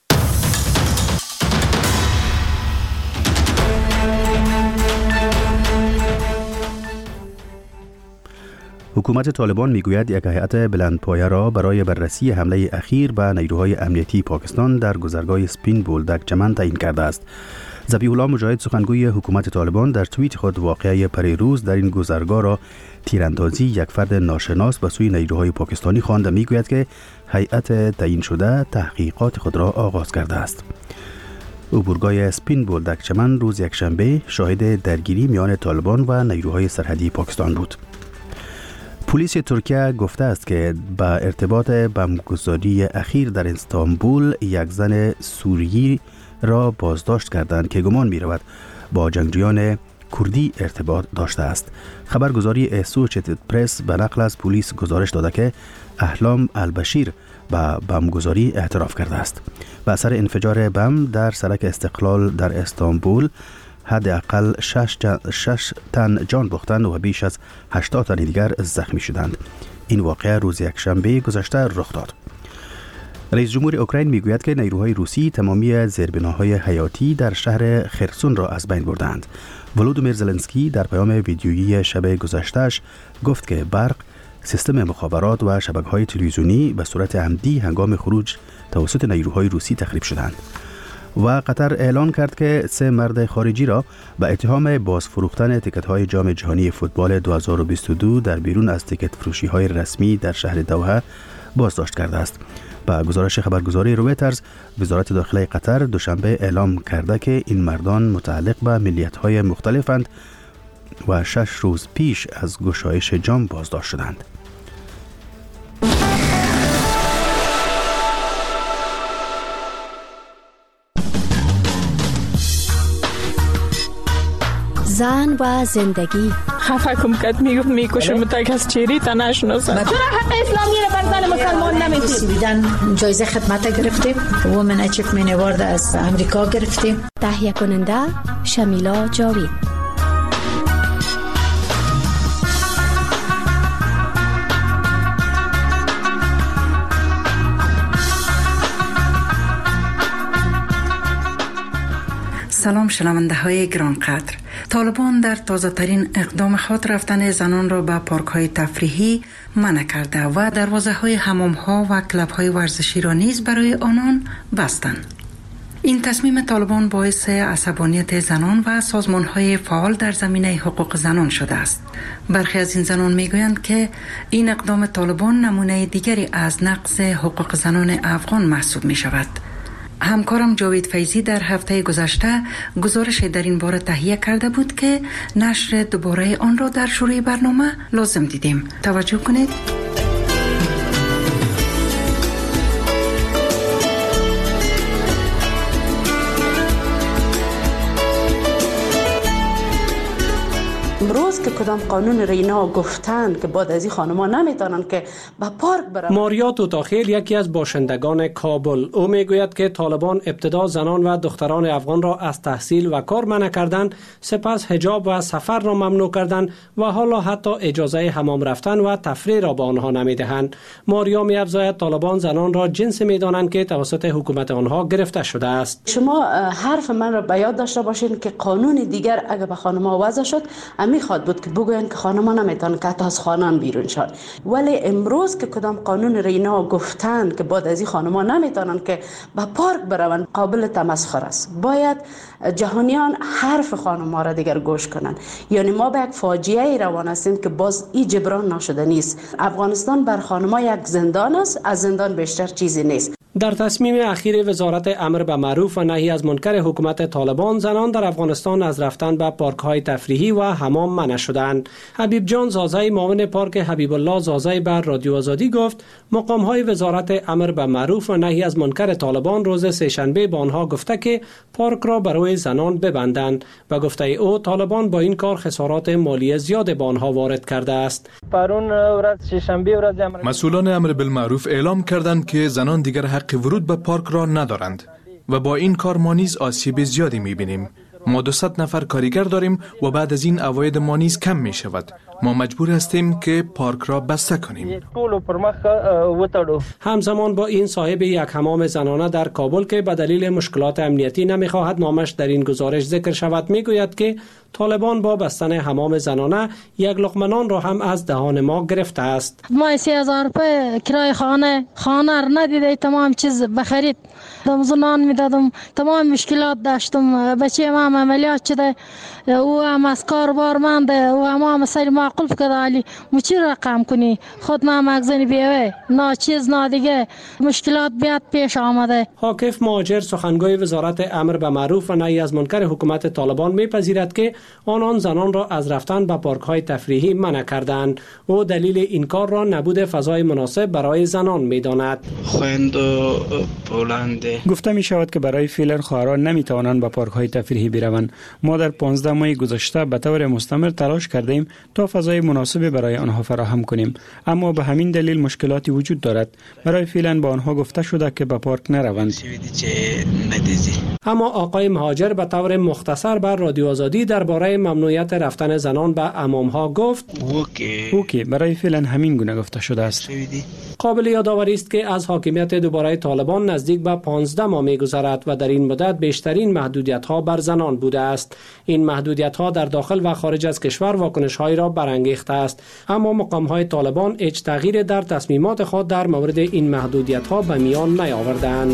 حکومت طالبان میگوید یک هیئت بلندپایه را برای بررسی حمله اخیر به نیروهای امنیتی پاکستان در گذرگاه سپین بولدک چمن تعیین کرده است. ذبیح الله مجاهد سخنگوی حکومت طالبان در توییت خود واقعه پریروز در این گذرگاه را تیراندازی یک فرد ناشناس به سوی نیروهای پاکستانی خواند و میگوید که هیئت تعیین شده تحقیقات خود را آغاز کرده است. عبورگاه سپین بولدک چمن روز یکشنبه شاهد درگیری میان طالبان و نیروهای سرحدی پاکستان بود. پلیس ترکیه گفته است که با ارتباط بمبگذاری اخیر در استانبول یک زن سوریی را بازداشت کردند که گمان می رود با جنگجویان کردی ارتباط داشته است. خبرگزاری اسوشیتد پرس به نقل از پلیس گزارش داده که احلام البشیر به بمبگذاری اعتراف کرده است. به اثر انفجار بم در سرک استقلال در استانبول حداقل شش, شش تن جان باختند و بیش از هشتاد تن دیگر زخمی شدند. این واقعه روز یکشنبه گذشته رخ داد. رئیس جمهور اوکراین میگوید که نیروهای روسی تمامی زیربناهای حیاتی در شهر خرسون را از بین بردند. ولودیمیر زلنسکی در پیام ویدیویی شب گذشته‌اش گفت که برق، سیستم مخابرات و شبکه‌های تلویزیونی به صورت عمدی هنگام خروج توسط نیروهای روسی تخریب شدند. و قطر اعلان کرد که سه مرد خارجی را به اتهام بازفروختن تیکت‌های جام جهانی فوتبال دو هزار و بیست و دو در بیرون از تیکت فروشی‌های رسمی در شهر دوحه بازداشت کرده است. با گزارش خبرگزاری رویترز، وزارت داخله قطر دوشنبه اعلام کرده که این مردان متعلق به ملیت‌های مختلفند و شش روز پیش از گشایش جام بازداشت شدند. زن و زندگی. خفه کم کت میگفت میکشم متک از چیری تا نشناسم. چرا حق اسلامی رو بر زن مسلمان نمیدید؟ بیدن جایزه خدمت گرفتیم. وومن اچیومنت اوارد از امریکا گرفتیم. تهیه کننده شمیلا جاوید. سلام شنونده های گرانقدر. طالبان در تازه ترین اقدام خود رفتن زنان را به پارک های تفریحی منع کرده و دروازه های حمام ها و کلب های ورزشی را نیز برای آنان بستند. این تصمیم طالبان باعث عصبانیت زنان و سازمان های فعال در زمینه حقوق زنان شده است. برخی از این زنان میگویند که این اقدام طالبان نمونه دیگری از نقض حقوق زنان افغان محسوب می شود. همکارم جاوید فیضی در هفته گذشته گزارش در این باره تهیه کرده بود که نشر دوباره آن را در شروع برنامه لازم دیدیم. توجه کنید. امروز که کدام قانون رینا گفتند که بعد از این خانم‌ها نمیتونن که به پارک برن. ماریا توتاخیل یکی از باشندگان کابل، او میگوید که طالبان ابتدا زنان و دختران افغان را از تحصیل و کار منع کردند، سپس حجاب و سفر را ممنوع کردند و حالا حتی اجازه حمام رفتن و تفریح را به آنها نمیدهند. ماریا می‌افزاید طالبان زنان را جنس میدانند که توسط حکومت آنها گرفته شده است. شما حرف من را به یاد داشته باشین که قانون دیگر اگر به خانم‌ها وضع شد میخواد بود که بگوین که خانم‌ها نمیتونن که حتی از خانه بیرون شد، ولی امروز که کدام قانون رینا گفتن که بعد از این خانم‌ها نمیتونن که به پارک بروند، قابل تمسخر است. باید جهانیان حرف خانم‌ها را دیگر گوش کنند. یعنی ما به یک فاجعه روان هستیم که باز این جبران نشده نیست. افغانستان بر خانم‌ها یک زندان است، از زندان بیشتر چیزی نیست. در تصمیم اخیر وزارت امر به معروف و نهی از منکر حکومت طالبان، زنان در افغانستان از رفتن به پارک‌های تفریحی و حمام منع شدند. حبیب جان زازای معاون پارک حبیب الله زازای بر رادیو آزادی گفت مقام‌های وزارت امر به معروف و نهی از منکر طالبان روز سه‌شنبه به آنها گفته که پارک را برای زنان ببندند و گفته او طالبان با این کار خسارات مالی زیاد به آنها وارد کرده است. مسئولان امر بالمعروف اعلام کردند که زنان دیگر حق ورود به پارک را ندارند و با این کار ما نیز آسیب زیادی می‌بینیم. ما دویست نفر کارگر داریم و بعد از این عواید ما نیز کم می شود. ما مجبور هستیم که پارک را بسته کنیم. همزمان با این صاحب یک حمام زنانه در کابل که به دلیل مشکلات امنیتی نمیخواهد نامش در این گزارش ذکر شود میگوید که طالبان با بستن حمام زنانه یک لقمه نان را هم از دهان ما گرفته است. ما سی هزار روپیه کرای خانه خانه را ندیده، تمام چیز بخرید زنان میدادم، تمام مشکلات داشتم. بچه ما عملیات شده، او هم از کار بارمنده، او هم هم سری معقول فکر علی مچی رقم کنی خود ما مغزنی بیوه نه چیز نه دیگه مشکلات بیاد پیش آمده. حاکف مهاجر سخنگوی وزارت امر به معروف و نهی از منکر حکومت طالبان میپذیرد که آنان زنان را از رفتن به پارک های تفریحی منع کردند. او دلیل این کار را نبود فضای مناسب برای زنان میداند. خوند و بلنده گفته می شود که برای فعلا خواهران نمی توانند به پارک های تفریحی بروند. ما در پانزده ماه گذشته به طور مستمر تلاش کردیم تا فضای مناسبی برای آنها فراهم کنیم، اما به همین دلیل مشکلاتی وجود دارد. برای فعلا با آنها گفته شده که به پارک نروند. اما آقای مهاجر به طور مختصر بر رادیو آزادی درباره ممنوعیت رفتن زنان به حمام‌ها گفت اوکی برای فعلا همین گونه گفته شده است. قابل یادآوری است که از حاکمیت دوباره طالبان نزدیک به پانزده ماه می‌گذرد و در این مدت بیشترین محدودیت‌ها بر زنان بوده است. این محدودیت‌ها در داخل و خارج از کشور واکنش‌هایی را برانگیخته است، اما مقام‌های طالبان هیچ تغییر در تصمیمات خود در مورد این محدودیت‌ها به میان نیاوردند.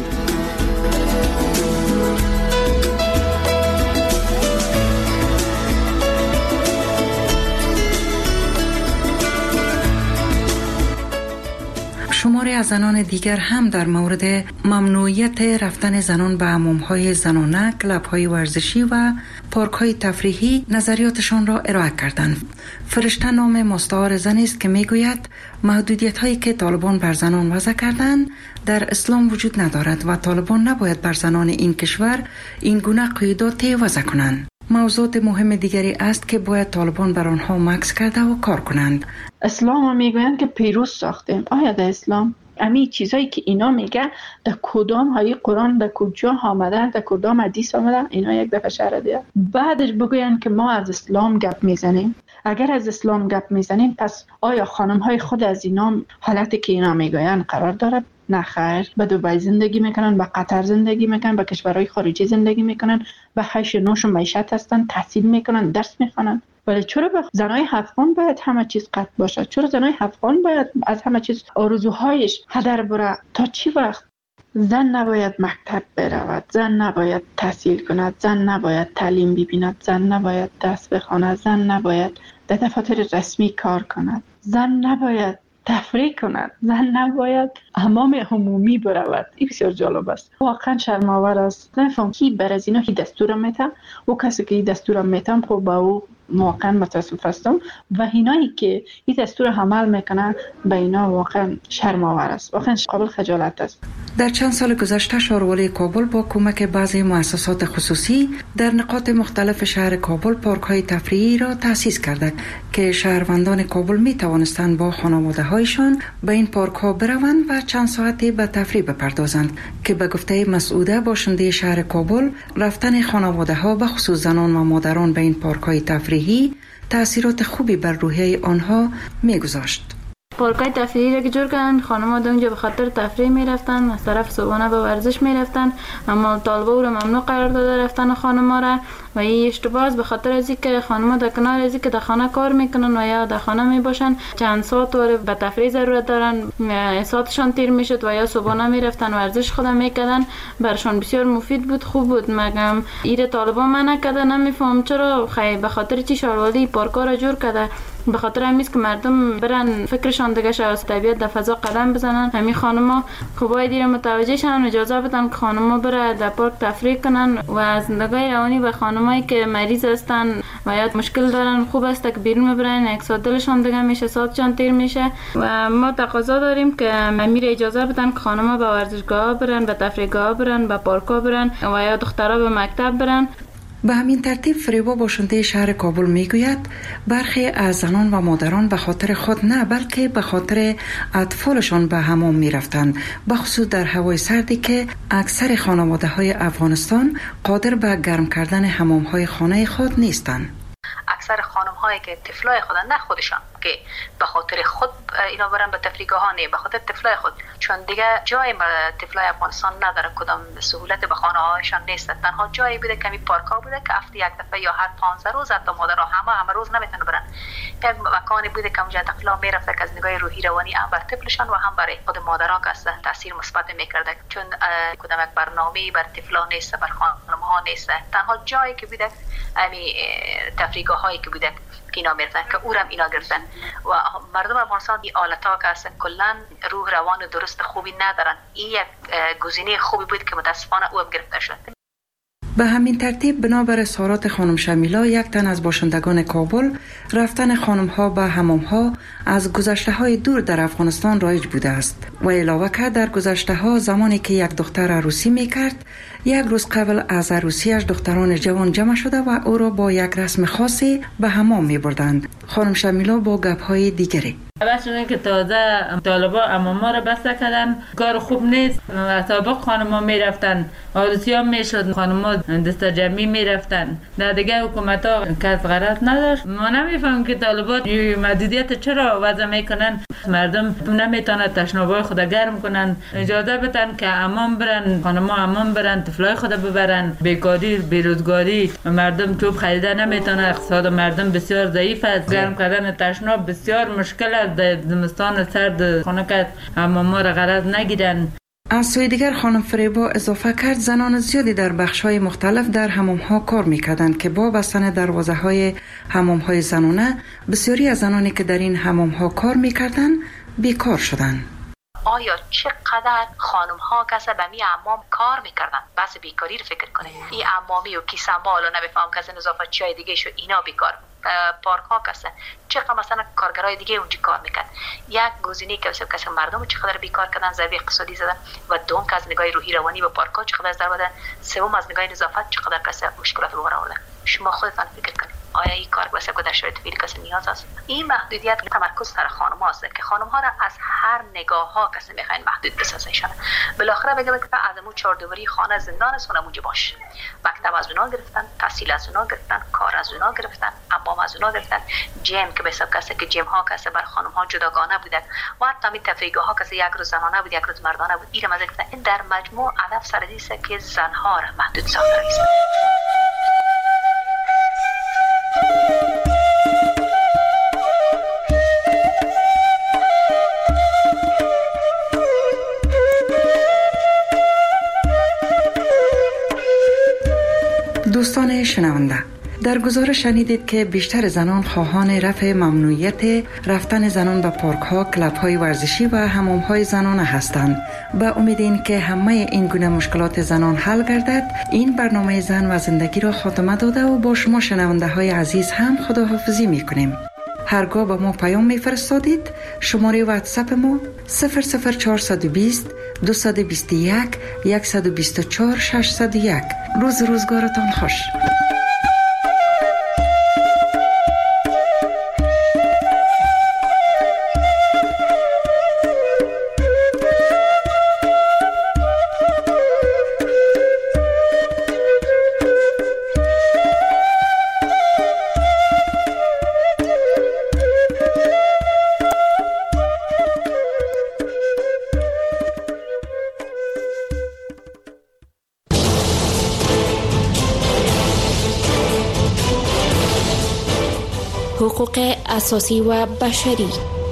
شماری از زنان دیگر هم در مورد ممنوعیت رفتن زنان به حمام‌های زنانه، کلب‌های ورزشی و پارک‌های تفریحی نظریاتشان را ارائه کردند. فرشته نام مستعار زنی است که میگوید محدودیت‌هایی که طالبان بر زنان وضع کردند در اسلام وجود ندارد و طالبان نباید بر زنان این کشور این گونه قیودات وضع کنند. موضوع مهم دیگری است که باید طالبان بر آنها مکث کرده و کار کنند. اسلام هم میگویند که پیروز ساختیم. آیا در اسلام امی چیزایی که اینا میگه در کدام های قرآن در کجا آمده، در کدام حدیث آمده؟ اینا یک دفعه شرح دیه. بعدش بگوین که ما از اسلام گپ میزنیم. اگر از اسلام گپ میزنیم پس آیا خانم های خود از اینا حالتی که اینا میگوین قرار داره؟ نه خیر. به دبی زندگی میکنن، به قطر زندگی میکنن، به کشورهای خارجی زندگی میکنن، به هشت نوشون معیشت هستن، تحصیل میکنن، درس میخوانن. ولی چرا به زنای افغان باید همه چیز قطع باشه؟ چرا زنای افغان باید از همه چیز آرزوهایش هدر بره؟ تا چی وقت؟ زن نباید مکتب برود، زن نباید تحصیل کند، زن نباید تعلیم ببیند، زن نباید درس بخواند، زن نباید در دفاتر رسمی کار کند، زن نباید تفریح کند، زن نباید حمام عمومی برود. این بسیار جالب است. واقعا شرم‌آور است. نفهم کی بر از اینا کی دستور میته و کسی که این دستور میتم خب با او واقعا متاسف هستم و اینایی که این دستور عمل میکنن به اینا واقعا شرم‌آور است. واقعا قابل خجالت است. در چند سال گذشته شاروالی کابل با کمک بعضی مؤسسات خصوصی در نقاط مختلف شهر کابل پارک‌های تفریحی را تأسیس کرده که شهروندان کابل می توانستند با خانواده‌هایشان به این پارک‌ها بروند و چند ساعتی به تفریح بپردازند که به گفته مسعوده باشنده شهر کابل رفتن خانواده‌ها به خصوص زنان و مادران به این پارک‌های تفریحی تأثیرات خوبی بر روحیه آنها می‌گذاشت. پارک‌های تفریحی را که جور کردن، خانم‌ها اونجا به خاطر تفریح میرفتن، از طرف صبحانه به ورزش میرفتن، اما طالبا او را ممنوع قرار داده رفتن خانم‌ها را و این اشتباه به خاطر از اینکه خانم‌ها در کنار از اینکه در خانه کار میکنن و یا در خانه میباشن چند ساعت و به تفریح ضرورت دارن، ساعتشان تیر میشد و یا صبحانه میرفتن ورزش خودم میکردن، برشان بسیار مفید بود، خوب بود. مگم ایره طالبان منع کرده، نمیفهم چرا خیلی به خاطر چی شاروالی پارکا را جور کرده. به خاطر همیست که مردم برن فکرشان دیگه شد از طبیعت در فضا قدم بزنن. همین خانما خوبای دیر متوجه شدن، اجازه بدن که خانما بره در پارک تفریح کنن و از نگاه روانی به خانمایی که مریض هستن و یا مشکل دارن خوب است که بیرون ببرن، یک ساعت دلشان دیگه میشه، ساعتشان تیر میشه و ما تقاضا داریم که امیر اجازه بدن که خانما به ورزشگاه برن، به تفریحگاه برن، به پارکا برن و یا دخترها به مکتب برن. به همین ترتیب فریبا باشنده شهر کابل میگوید برخی از زنان و مادران به خاطر خود نه بلکه به خاطر اطفالشان به حمام میرفتند، بخصوص در هوای سردی که اکثر خانواده های افغانستان قادر به گرم کردن حمام های خانه خود نیستند. اکثر خانم هایی که طفلای خودن، نه خودشان که به خاطر خود اینا برن به تفریحگاه ها، نه به خاطر طفلای خود، چون دیگه جای طفلای افغانستان نداره، کدام سهولت به خانه هایشان نیست. تنها جایی بوده کمی پارک ها بوده که هفته یک دفعه یا هر پانزده روز حتی مادرها همه همه روز نمیتونه برن. یک مکانی بوده که اونجا طفلا میرفته که از نگاه روحی روانی هم بر طفلشان و هم برای خود مادرها که تاثیر مثبت میکرده، چون کدام یک برنامه‌ای بر طفلا نیست، بر خانم ها نیست. تنها جایی که بوده امی تفریحگاه هایی که بوده که اینا میرفتن که اورم اینا گرفتن و مردم افغانستان این آلتا که اصلا کلا روح روان درست خوبی ندارن. این یک گزینه خوبی بود که متاسفانه او هم گرفته شد. به همین ترتیب بنابر اظهارات خانم شمیلا، یک تن از باشندگان کابل، رفتن خانم ها به حمام ها از گذشته های دور در افغانستان رایج بوده است و علاوه که در گذشته ها زمانی که یک دختر عروسی میکرد، یک روز قبل از عروسیش دختران جوان جمع شده و او را با یک رسم خاصی به حمام می بردند. خانم شمیلا با گپ های دیگری: بچه‌ها که تازه طالبا اماما رو بسته کردن، کار خوب نیست. سابق خانما میرفتن، عروسی ها میشد، خانما دست جمعی میرفتن. در دیگه حکومت ها کس غرض نداشت. ما نمیفهم که طالبات محدودیت چرا وضع میکنن. مردم نمیتونن تشنابای خود گرم کنن. اجازه بدن که امام برن، خانما امام برن، طفلای خود ببرن. بیکاری، بیروزگاری، مردم چوب خریده نمیتونه. اقتصاد مردم بسیار ضعیف است. گرم کردن تشناب بسیار مشکل است. در زمستان سرد خانه که حماما را غرض نگیرن. از سوی دیگر خانم فریبا اضافه کرد زنان زیادی در بخش‌های مختلف در حمام‌ها کار می‌کردند که با بستن دروازه‌های حمام‌های زنانه بسیاری از زنانی که در این حمام‌ها کار می‌کردند بیکار شدند. آیا چقدر خانم ها کسا به می امام کار میکردن؟ بس بیکاری رو فکر کنه. این امامی و کیسه مال و نمیفهم کسی نظافت چای دیگه شو اینا بیکار. پارک ها کسا چقدر مثلا کارگرای دیگه اونجا کار میکرد. یک گزینه که بسیار کسی مردم چقدر بیکار کردن، ضربه اقتصادی زدن و دوم که از نگاه روحی روانی به پارک ها چقدر ضربه دادن، سوم از نگاه نظافت چقدر کسی مشکلات رو آوردن. شما خودتان فکر کنید آیا این کار واسه در شرایط فعلی کسی نیاز است؟ این محدودیت تمرکز سر خانم هاست که خانم ها را از هر نگاه ها کسی میخواین محدود بسازیشان. بالاخره بگم که از امو چهار دیواری خانه زندان سونه اونجا باش. مکتب از اونا گرفتن، تحصیل از اونا گرفتن، کار از اونا گرفتن، حمام از اونا گرفتن، جیم که به حساب کسی که جیم ها کسی بر خانم ها جداگانه بودن و حتی می تفریحگاه ها کسی یک روز زنانه بود یک روز مردانه بود. ایرم از این در مجموع هدف سر دیسه که زنها را محدود ساخته است. دوستان شنونده، در گزارش شنیدید که بیشتر زنان خواهان رفع ممنوعیت رفتن زنان به پارک ها، کلب های ورزشی و حمام های زنانه هستند. با امید این که همه این گونه مشکلات زنان حل گردد، این برنامه زن و زندگی را خاتمه داده و با شما شنونده های عزیز هم خداحافظی می کنیم. هرگاه به ما پیام می فرستادید، شماره واتساپ ما صفر صفر چهارصد و بیست دویست و بیست و یک صد و بیست و چهار ششصد و یک. روز روزگارتان خوش. حقوق اساسی و بشری.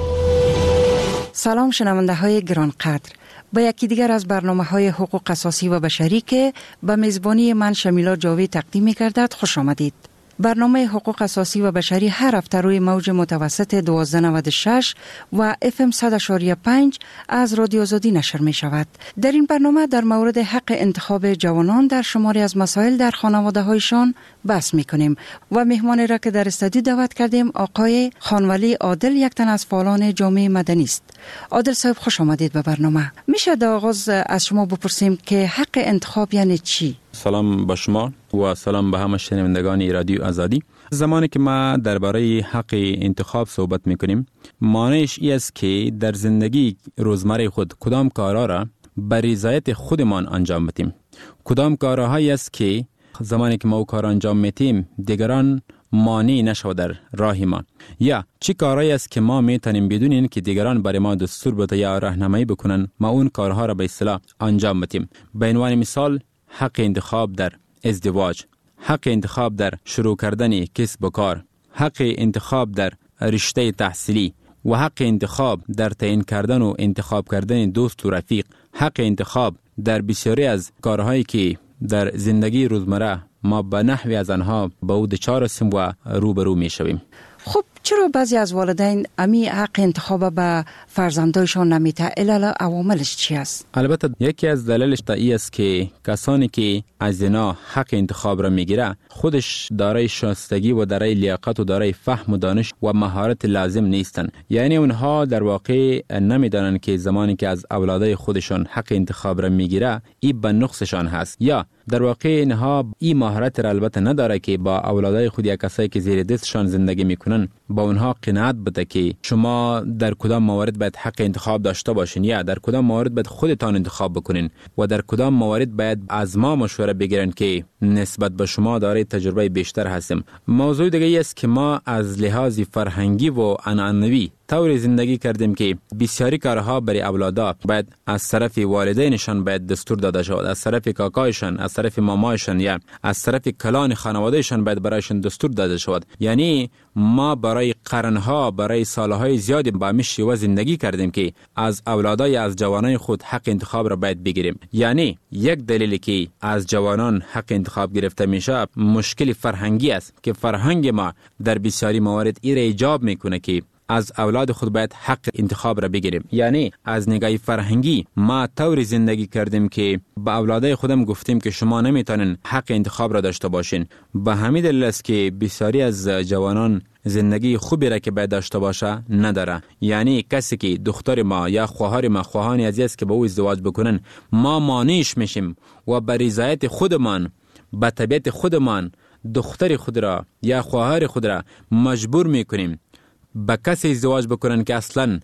سلام شنونده های گرانقدر، به یکی دیگر از برنامه های حقوق اساسی و بشری که به میزبانی من شمیلا جاوی تقدیم می گردد خوش آمدید. برنامه حقوق اساسی و بشری هر هفته روی موج متوسط دوازده نود و شش و اف ام صد و پنج از رادیو آزادی نشر می شود. در این برنامه در مورد حق انتخاب جوانان در شماری از مسائل در خانواده هایشان بحث می کنیم و مهمانی را که در استودیو دعوت کردیم آقای خانولی عادل، یک تن از فعالان جامعه مدنی است. عادل صاحب خوش آمدید به برنامه. میشه در آغاز از شما بپرسیم که حق انتخاب یعنی چی؟ سلام به شما و سلام به همه شنوندگان رادیو آزادی. زمانی که ما درباره حق انتخاب صحبت میکنیم، معنیش این است که در زندگی روزمره خود کدام کارها را به رضایت خودمان انجام بدیم. کدام کارهایی است که زمانی که ما کار انجام میتیم دیگران مانع نشود در راه ما، یا چی کارهایی است که ما میتونیم بدون این که دیگران برای ما دستور بده یا راهنمایی بکنن ما اون کارها را به اصطلاح انجام بدیم. به عنوان مثال حق انتخاب در ازدواج، حق انتخاب در شروع کردن کسب و کار، حق انتخاب در رشته تحصیلی و حق انتخاب در تعیین کردن و انتخاب کردن دوست و رفیق، حق انتخاب در بسیاری از کارهایی که در زندگی روزمره ما به نحوی از آنها به او دچار هستیم و روبرو می شویم. خب چرا بعضی از والدین امی حق انتخاب به فرزندایشان نمیته؟ علل عواملش چی است؟ البته یکی از دلایلش این است که کسانی که از اینا حق انتخاب را میگیره خودش دارای شایستگی و دارای لیاقت و دارای فهم و دانش و مهارت لازم نیستن. یعنی اونها در واقع نمیدانن که زمانی که از اولادای خودشان حق انتخاب را میگیره این به نقصشان هست، یا در واقع اینها این مهارت را البته نداره که با اولادای خود یا کسایی که زیر دستشان زندگی میکنن با اونها قناعت بده که شما در کدام موارد باید حق انتخاب داشته باشین یا در کدام موارد باید خودتان انتخاب بکنین و در کدام موارد باید از ما مشوره بگیرن که نسبت به شما دارای تجربه بیشتر هستیم. موضوع دیگه ای است که ما از لحاظ فرهنگی و عنعنوی طور زندگی کردیم که بسیاری کارها برای اولادا باید از طرف والدینشان باید دستور داده شود، از طرف کاکایشان، از طرف مامایشان یا از طرف کلان خانوادهشان باید برایشان دستور داده شود. یعنی ما برای قرنها، برای سالهای زیادی با همین شیوه زندگی کردیم که از اولادا یا از جوانان خود حق انتخاب را باید بگیریم. یعنی یک دلیلی که از جوانان حق انتخاب گرفته میشه مشکل فرهنگی است که فرهنگ ما در بسیاری موارد این را ایجاب میکنه که از اولاد خود باید حق انتخاب را بگیریم. یعنی از نگاه فرهنگی ما طور زندگی کردیم که با اولادای خودم گفتیم که شما نمیتونین حق انتخاب را داشته باشین. به همین دلیل است که بسیاری از جوانان زندگی خوبی را که باید داشته باشه نداره. یعنی کسی که دختر ما یا خواهر ما خواهانی عزیز است که با او ازدواج بکنن، ما مانعش میشیم و به رضایت خودمان، به طبیعت خودمان دختر خود را یا خواهر خود را مجبور میکنیم با کسی ازدواج بکنن که اصلا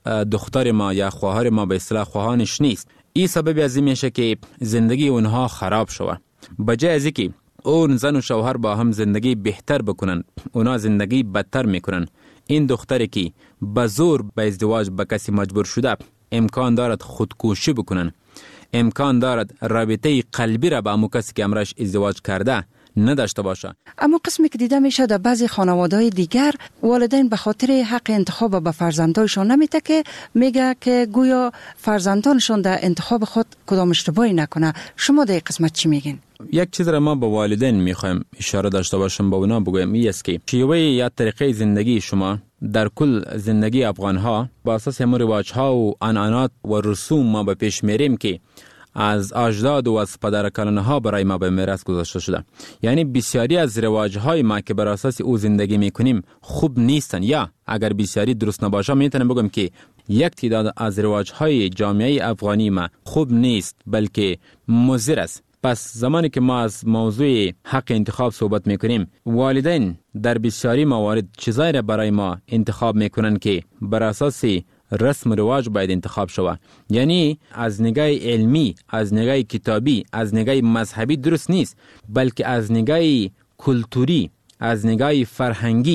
دختر ما یا خواهر ما به اصطلاح خواهانش نیست. این سبب از این میشه که زندگی اونها خراب شود. بجای از اینکه اون زن و شوهر با هم زندگی بهتر بکنن، اونا زندگی بدتر میکنن. این دختری که به زور به ازدواج با کسی مجبور شده امکان دارد خودکشی بکنن، امکان دارد رابطه قلبی را با همون کسی که امرش ازدواج کرده نداشته باشه. اما قسمی که دیده میشه در بعضی خانواده‌های دیگر والدین به خاطر حق انتخاب به فرزندانشون نمیته که میگه که گویا فرزندانشون در انتخاب خود کدام اشتباهی نکنه. شما در این قسمت چی میگین؟ یک چیز را ما با والدین میخوایم اشاره داشته باشم، با اونا بگویم این است که شیوه یا طریقه زندگی شما در کل زندگی افغانها با اساس همون رواج‌ها و عنعنات و رسوم ما به پیش میریم که از اجداد و از پدرکلانها برای ما به میراث گذاشته شده. یعنی بسیاری از رواج‌های ما که بر اساس او زندگی میکنیم خوب نیستن، یا اگر بسیاری درست نباشه میتونم بگم که یک تعداد از رواج‌های جامعه افغانی ما خوب نیست بلکه مضر است. پس زمانی که ما از موضوع حق انتخاب صحبت میکنیم، والدین در بسیاری موارد چیزایی را برای ما انتخاب میکنن که بر اساس رسم و رواج باید انتخاب شود. یعنی از نگاه علمی، از نگاه کتابی، از نگاه مذهبی درست نیست، بلکه از نگاه کلتوری، از نگاه فرهنگی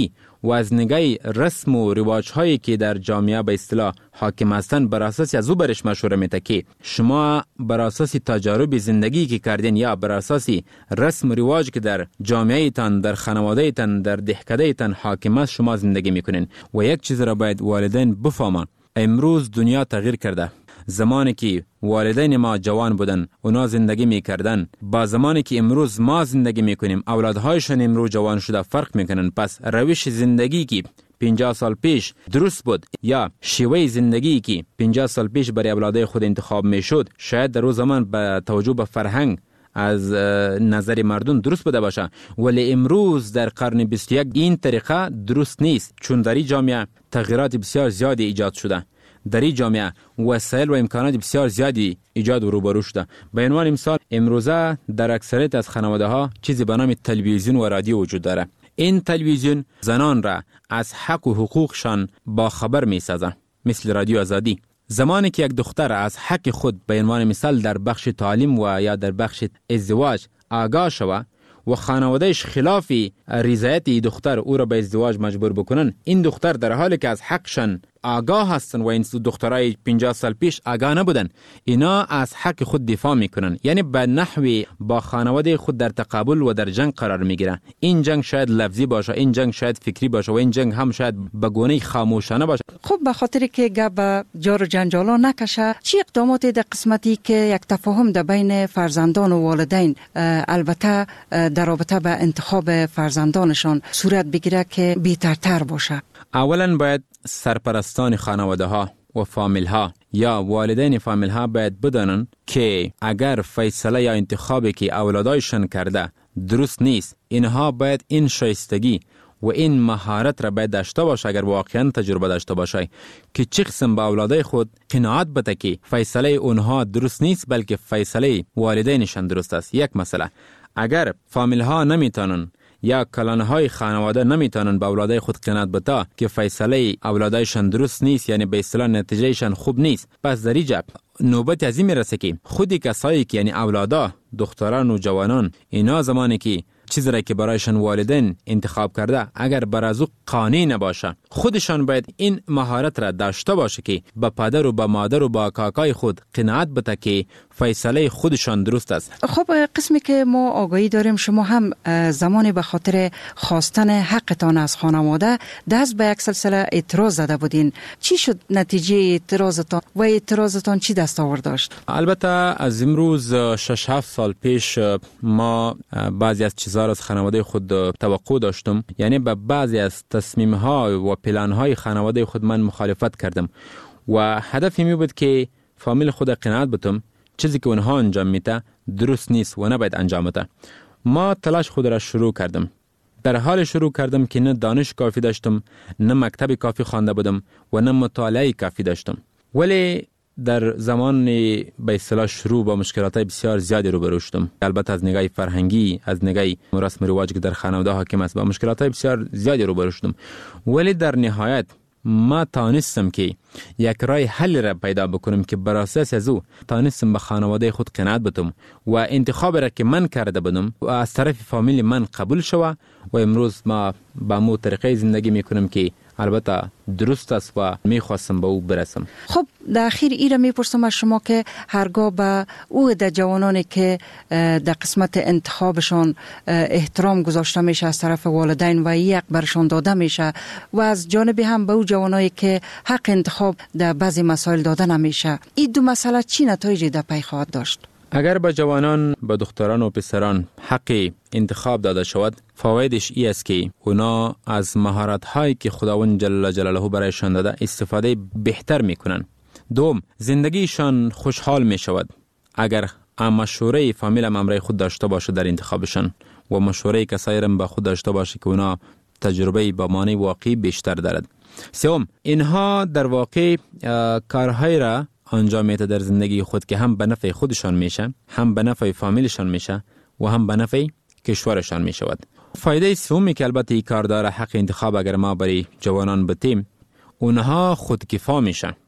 و از نگاه رسم و رواج هایی که در جامعه به اصطلاح حاکم هستند بر اساس از او برش مشوره میده که شما بر اساس تجارب زندگی که کردین یا بر اساس رسم و رواج که در جامعه تان، در خانواده تان، در دهکده تان حاکم است شما زندگی میکنین. و یک چیز را باید والدین بفهمن، امروز دنیا تغییر کرده. زمانی که والدین ما جوان بودن اونا زندگی میکردن با زمانی که امروز ما زندگی میکنیم اولادهایشان امروز جوان شده فرق میکنن. پس روش زندگی که پنجاه سال پیش درست بود یا شیوه زندگی که پنجاه سال پیش برای اولادای خود انتخاب میشد شاید در روز زمان به توجه به فرهنگ از نظر مردم درست بوده باشه، ولی امروز در قرن بیست و یک این طریقه درست نیست، چون در این جامعه تغییرات بسیار زیادی ایجاد شده. در این جامعه وسایل و امکانات بسیار زیادی ایجاد و روبرو شده. به عنوان مثال امروزه در اکثریت از خانواده ها چیزی به نام تلویزیون و رادیو وجود داره. این تلویزیون زنان را از حق و حقوقشان با خبر می سازه، مثل رادیو آزادی. زمانی که یک دختر از حق خود به عنوان مثال در بخش تعلیم و یا در بخش ازدواج آگاه شود و خانوادهش خلاف رضایت دختر او را به ازدواج مجبور بکنن، این دختر در حالی که از حقشان آگاه هستن و این دخترای پنجاه سال پیش آگاه نبودن، اینا از حق خود دفاع میکنن، یعنی به نحوی با خانواده خود در تقابل و در جنگ قرار میگیرن. این جنگ شاید لفظی باشه، این جنگ شاید فکری باشه و این جنگ هم شاید به گونه خاموشانه باشه. خب به خاطر که گپ جار و جنجالا نکشه، چی اقداماتی در قسمتی که یک تفاهم در بین فرزندان و والدین البته در رابطه به انتخاب فرزندانشان صورت بگیره که بهترتر باشه؟ اولا باید سرپرستان خانواده ها و فامیل ها یا والدین فامیل ها باید بدانن که اگر فیصله یا انتخابی که اولادایشان کرده درست نیست، اینها باید این شایستگی و این مهارت را باید داشته باشه، اگر واقعا تجربه داشته باشه که چه قسم با اولادای خود قناعت بده که فیصله اونها درست نیست بلکه فیصله والدینشان درست است. یک مسئله، اگر فامیل ها نمیتونن یا کلانهای خانواده نمیتونن با اولادای خود قناعت بده که فیصله اولادایشان درست نیست، یعنی به اصطلاح نتیجهشان خوب نیست، پس در اینجا نوبت از این میرسه که خودی کسایی که یعنی اولادا، دختران و جوانان، اینا زمانی که چیزی را که برایشان والدین انتخاب کرده اگر بر از او قانع نباشه، خودشان باید این مهارت را داشته باشه که با پدر و با مادر و با کاکای خود قناعت بده که فیصله خودشان درست است. خب قسمی که ما آگاهی داریم شما هم زمانی به خاطر خواستن حقتان از خانواده دست به یک سلسله اعتراض زده بودین، چی شد نتیجه اعتراضتان و اعتراضتان چی دستاورد داشت؟ البته از امروز شش هفت سال پیش ما بعضی از چیزها از خانواده خود توقع داشتم، یعنی به بعضی از تصمیم‌ها و پلان‌های خانواده خود من مخالفت کردم و هدفی می بود که فامیل خود قناعت بتم چیزی که اونها انجام میده درست نیست و نباید انجام بده. ما تلاش خود را شروع کردم. در حال شروع کردم که نه دانش کافی داشتم، نه مکتب کافی خوانده بودم و نه مطالعه کافی داشتم، ولی در زمان به اصطلاح شروع با مشکلات بسیار زیادی روبرو شدم. البته از نگاه فرهنگی، از نگاه رسم و رواج که در خانواده حاکم است با مشکلات بسیار زیادی روبرو شدم، ولی در نهایت ما تانستم که یک راه حل را پیدا بکنم که بر اساس از او تانستم به خانواده خود قناعت بدم و انتخاب را که من کرده بودم و از طرف فامیل من قبول شود و امروز ما با مو طریقه زندگی میکنم که البته درست است و میخواستم به او برسم. خب در اخیر ایره میپرسم از شما که هرگاه به او در جوانانی که در قسمت انتخابشان احترام گذاشته میشه از طرف والدین و یک برشان داده میشه و از جانب هم به او جوانایی که حق انتخاب در بعضی مسائل داده نمیشه، این دو مسئله چی نتایجی در پی خواهد داشت؟ اگر به جوانان، به دختران و پسران حق انتخاب داده شود، فوایدش ای است که اونا از مهارت هایی که خداوند جل جلاله برایشان داده استفاده بهتر میکنن. دوم، زندگیشان خوشحال می شود. اگر مشوره فامیل هم امرای خود داشته باشه در انتخابشان و مشوره کسایی هم با خود داشته باشه که اونا تجربه با معنی واقعی بیشتر دارد. سوم، اینها در واقع کارهای را انجام میده در زندگی خود که هم به نفع خودشان میشه، هم به نفع فامیلشان میشه و هم به نفع کشورشان میشود. فایده سومی که البته این کار داره حق انتخاب، اگر ما برای جوانان بتیم، اونها خودکفا میشن.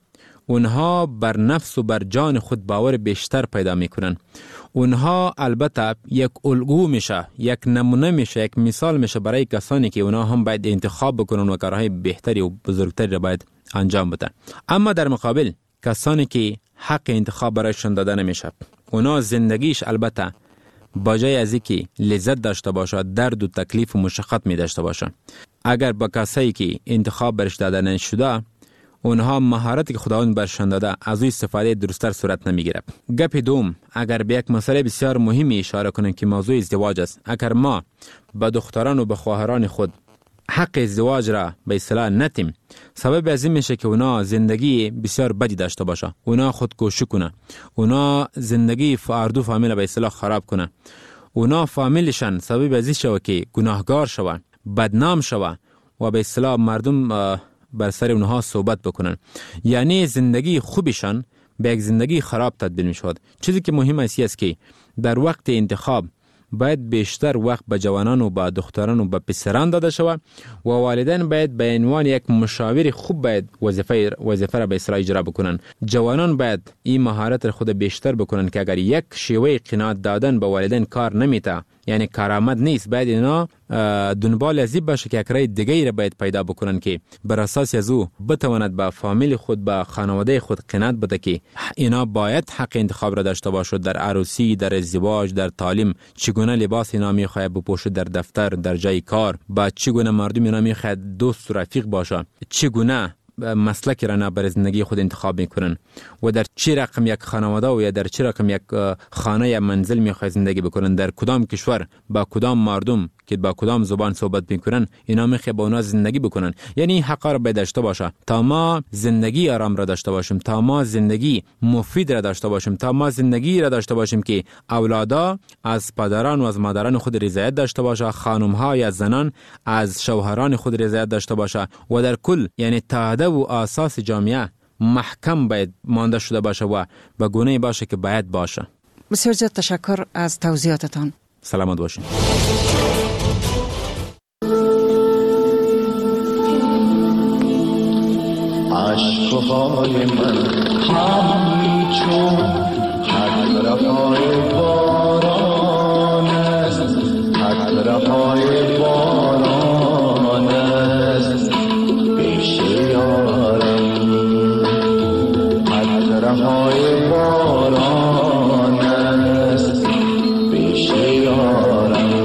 اونها بر نفس و بر جان خود باور بیشتر پیدا میکنن. اونها البته یک الگو میشه، یک نمونه میشه، یک مثال میشه برای کسانی که اونها هم باید انتخاب بکنن و کارهای بهتری و بزرگتری را باید انجام بدن. اما در مقابل کسانی که حق انتخاب برایشون داده نمیشه، اونها زندگیش البته با جای از اینکه لذت داشته باشه درد و تکلیف و مشقت می داشته باشه. اگر با کسایی که انتخاب برش داده نشده، اونها مهارتی که خداوند برشان داده از او استفاده درستر صورت نمیگیره. گپ دوم، اگر به یک مسئله بسیار مهمی اشاره کنیم که موضوع ازدواج است. اگر ما با دختران و با خواهران خود حق ازدواج را به اصطلاح ندیم، سبب از این میشه که اونا زندگی بسیار بدی داشته باشه، اونا خودکشی کنه، اونا زندگی فردو فامیل به اصطلاح خراب کنه، اونا فامیلشان سبب از این شوه که گناهگار شوه، بدنام شوه و به اصطلاح مردم بر سر اونها صحبت بکنن. یعنی زندگی خوبشان به یک زندگی خراب تبدیل می شود. چیزی که مهم است که در وقت انتخاب باید بیشتر وقت به جوانان و به دختران و به پسران داده شود و والدین باید به عنوان یک مشاور خوب باید وظیفه وظیفه را به اصطلاح اجرا بکنن. جوانان باید این مهارت را خود بیشتر بکنن که اگر یک شیوه قناعت دادن به والدین کار نمیته، یعنی کارآمد نیست، باید اینا دنبال از این باشه که یک راه دیگه را باید پیدا بکنن که بر اساس از او بتواند با فامیل خود، با خانواده خود قناعت بده که اینا باید حق انتخاب را داشته باشد در عروسی، در ازدواج، در تعلیم، چگونه لباس اینا میخواهد بپوشد در دفتر، در جای کار، با چگونه مردم اینا میخواهد دوست و رفیق باشه، چگونه مسلکی را برای زندگی خود انتخاب میکنن و در چه رقم یک خانواده و یا در چه رقم یک خانه یا منزل میخواد زندگی بکنن، در کدام کشور با کدام مردم که با کدام زبان صحبت میکنن، اینا میخواد با اونا زندگی بکنن. یعنی حق را باید داشته باشه تا ما زندگی آرام را داشته باشیم، تا ما زندگی مفید را داشته باشیم، تا ما زندگی را داشته باشیم که اولادا از پدران و از مادران خود رضایت داشته باشه، خانم ها یا زنان از شوهران خود رضایت داشته باشه و در کل یعنی تعهد و اساس جامعه محکم باید مانده شده باشه و به گونه باشه که باید باشه. بسیار زیاد تشکر از توضیحاتتان. سلامت باشین. عشقهای من همچون قطره‌های باران است، قطره‌های باران است پیش یارم، قطره‌های باران است پیش یارم.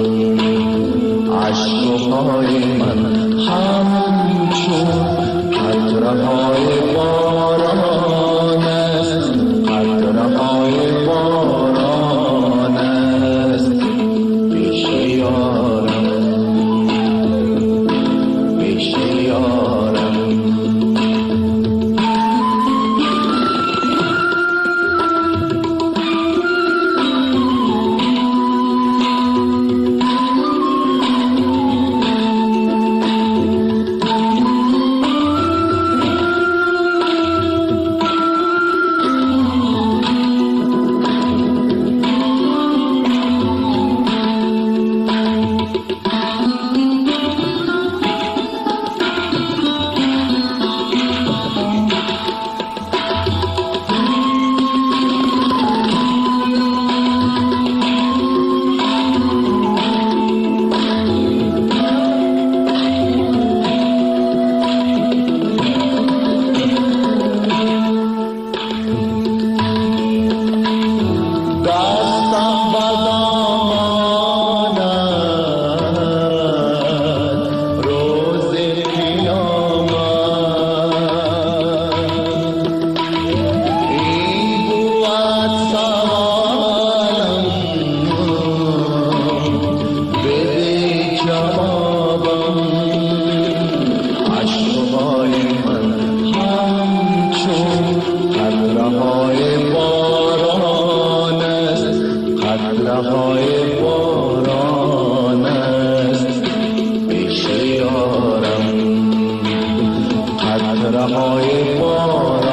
عشقهای من همچون قطره‌های باران است، قطره‌های باران است پیش یارم، پیش یارم. قطره‌های باران است پیش یارم، قطره‌های باران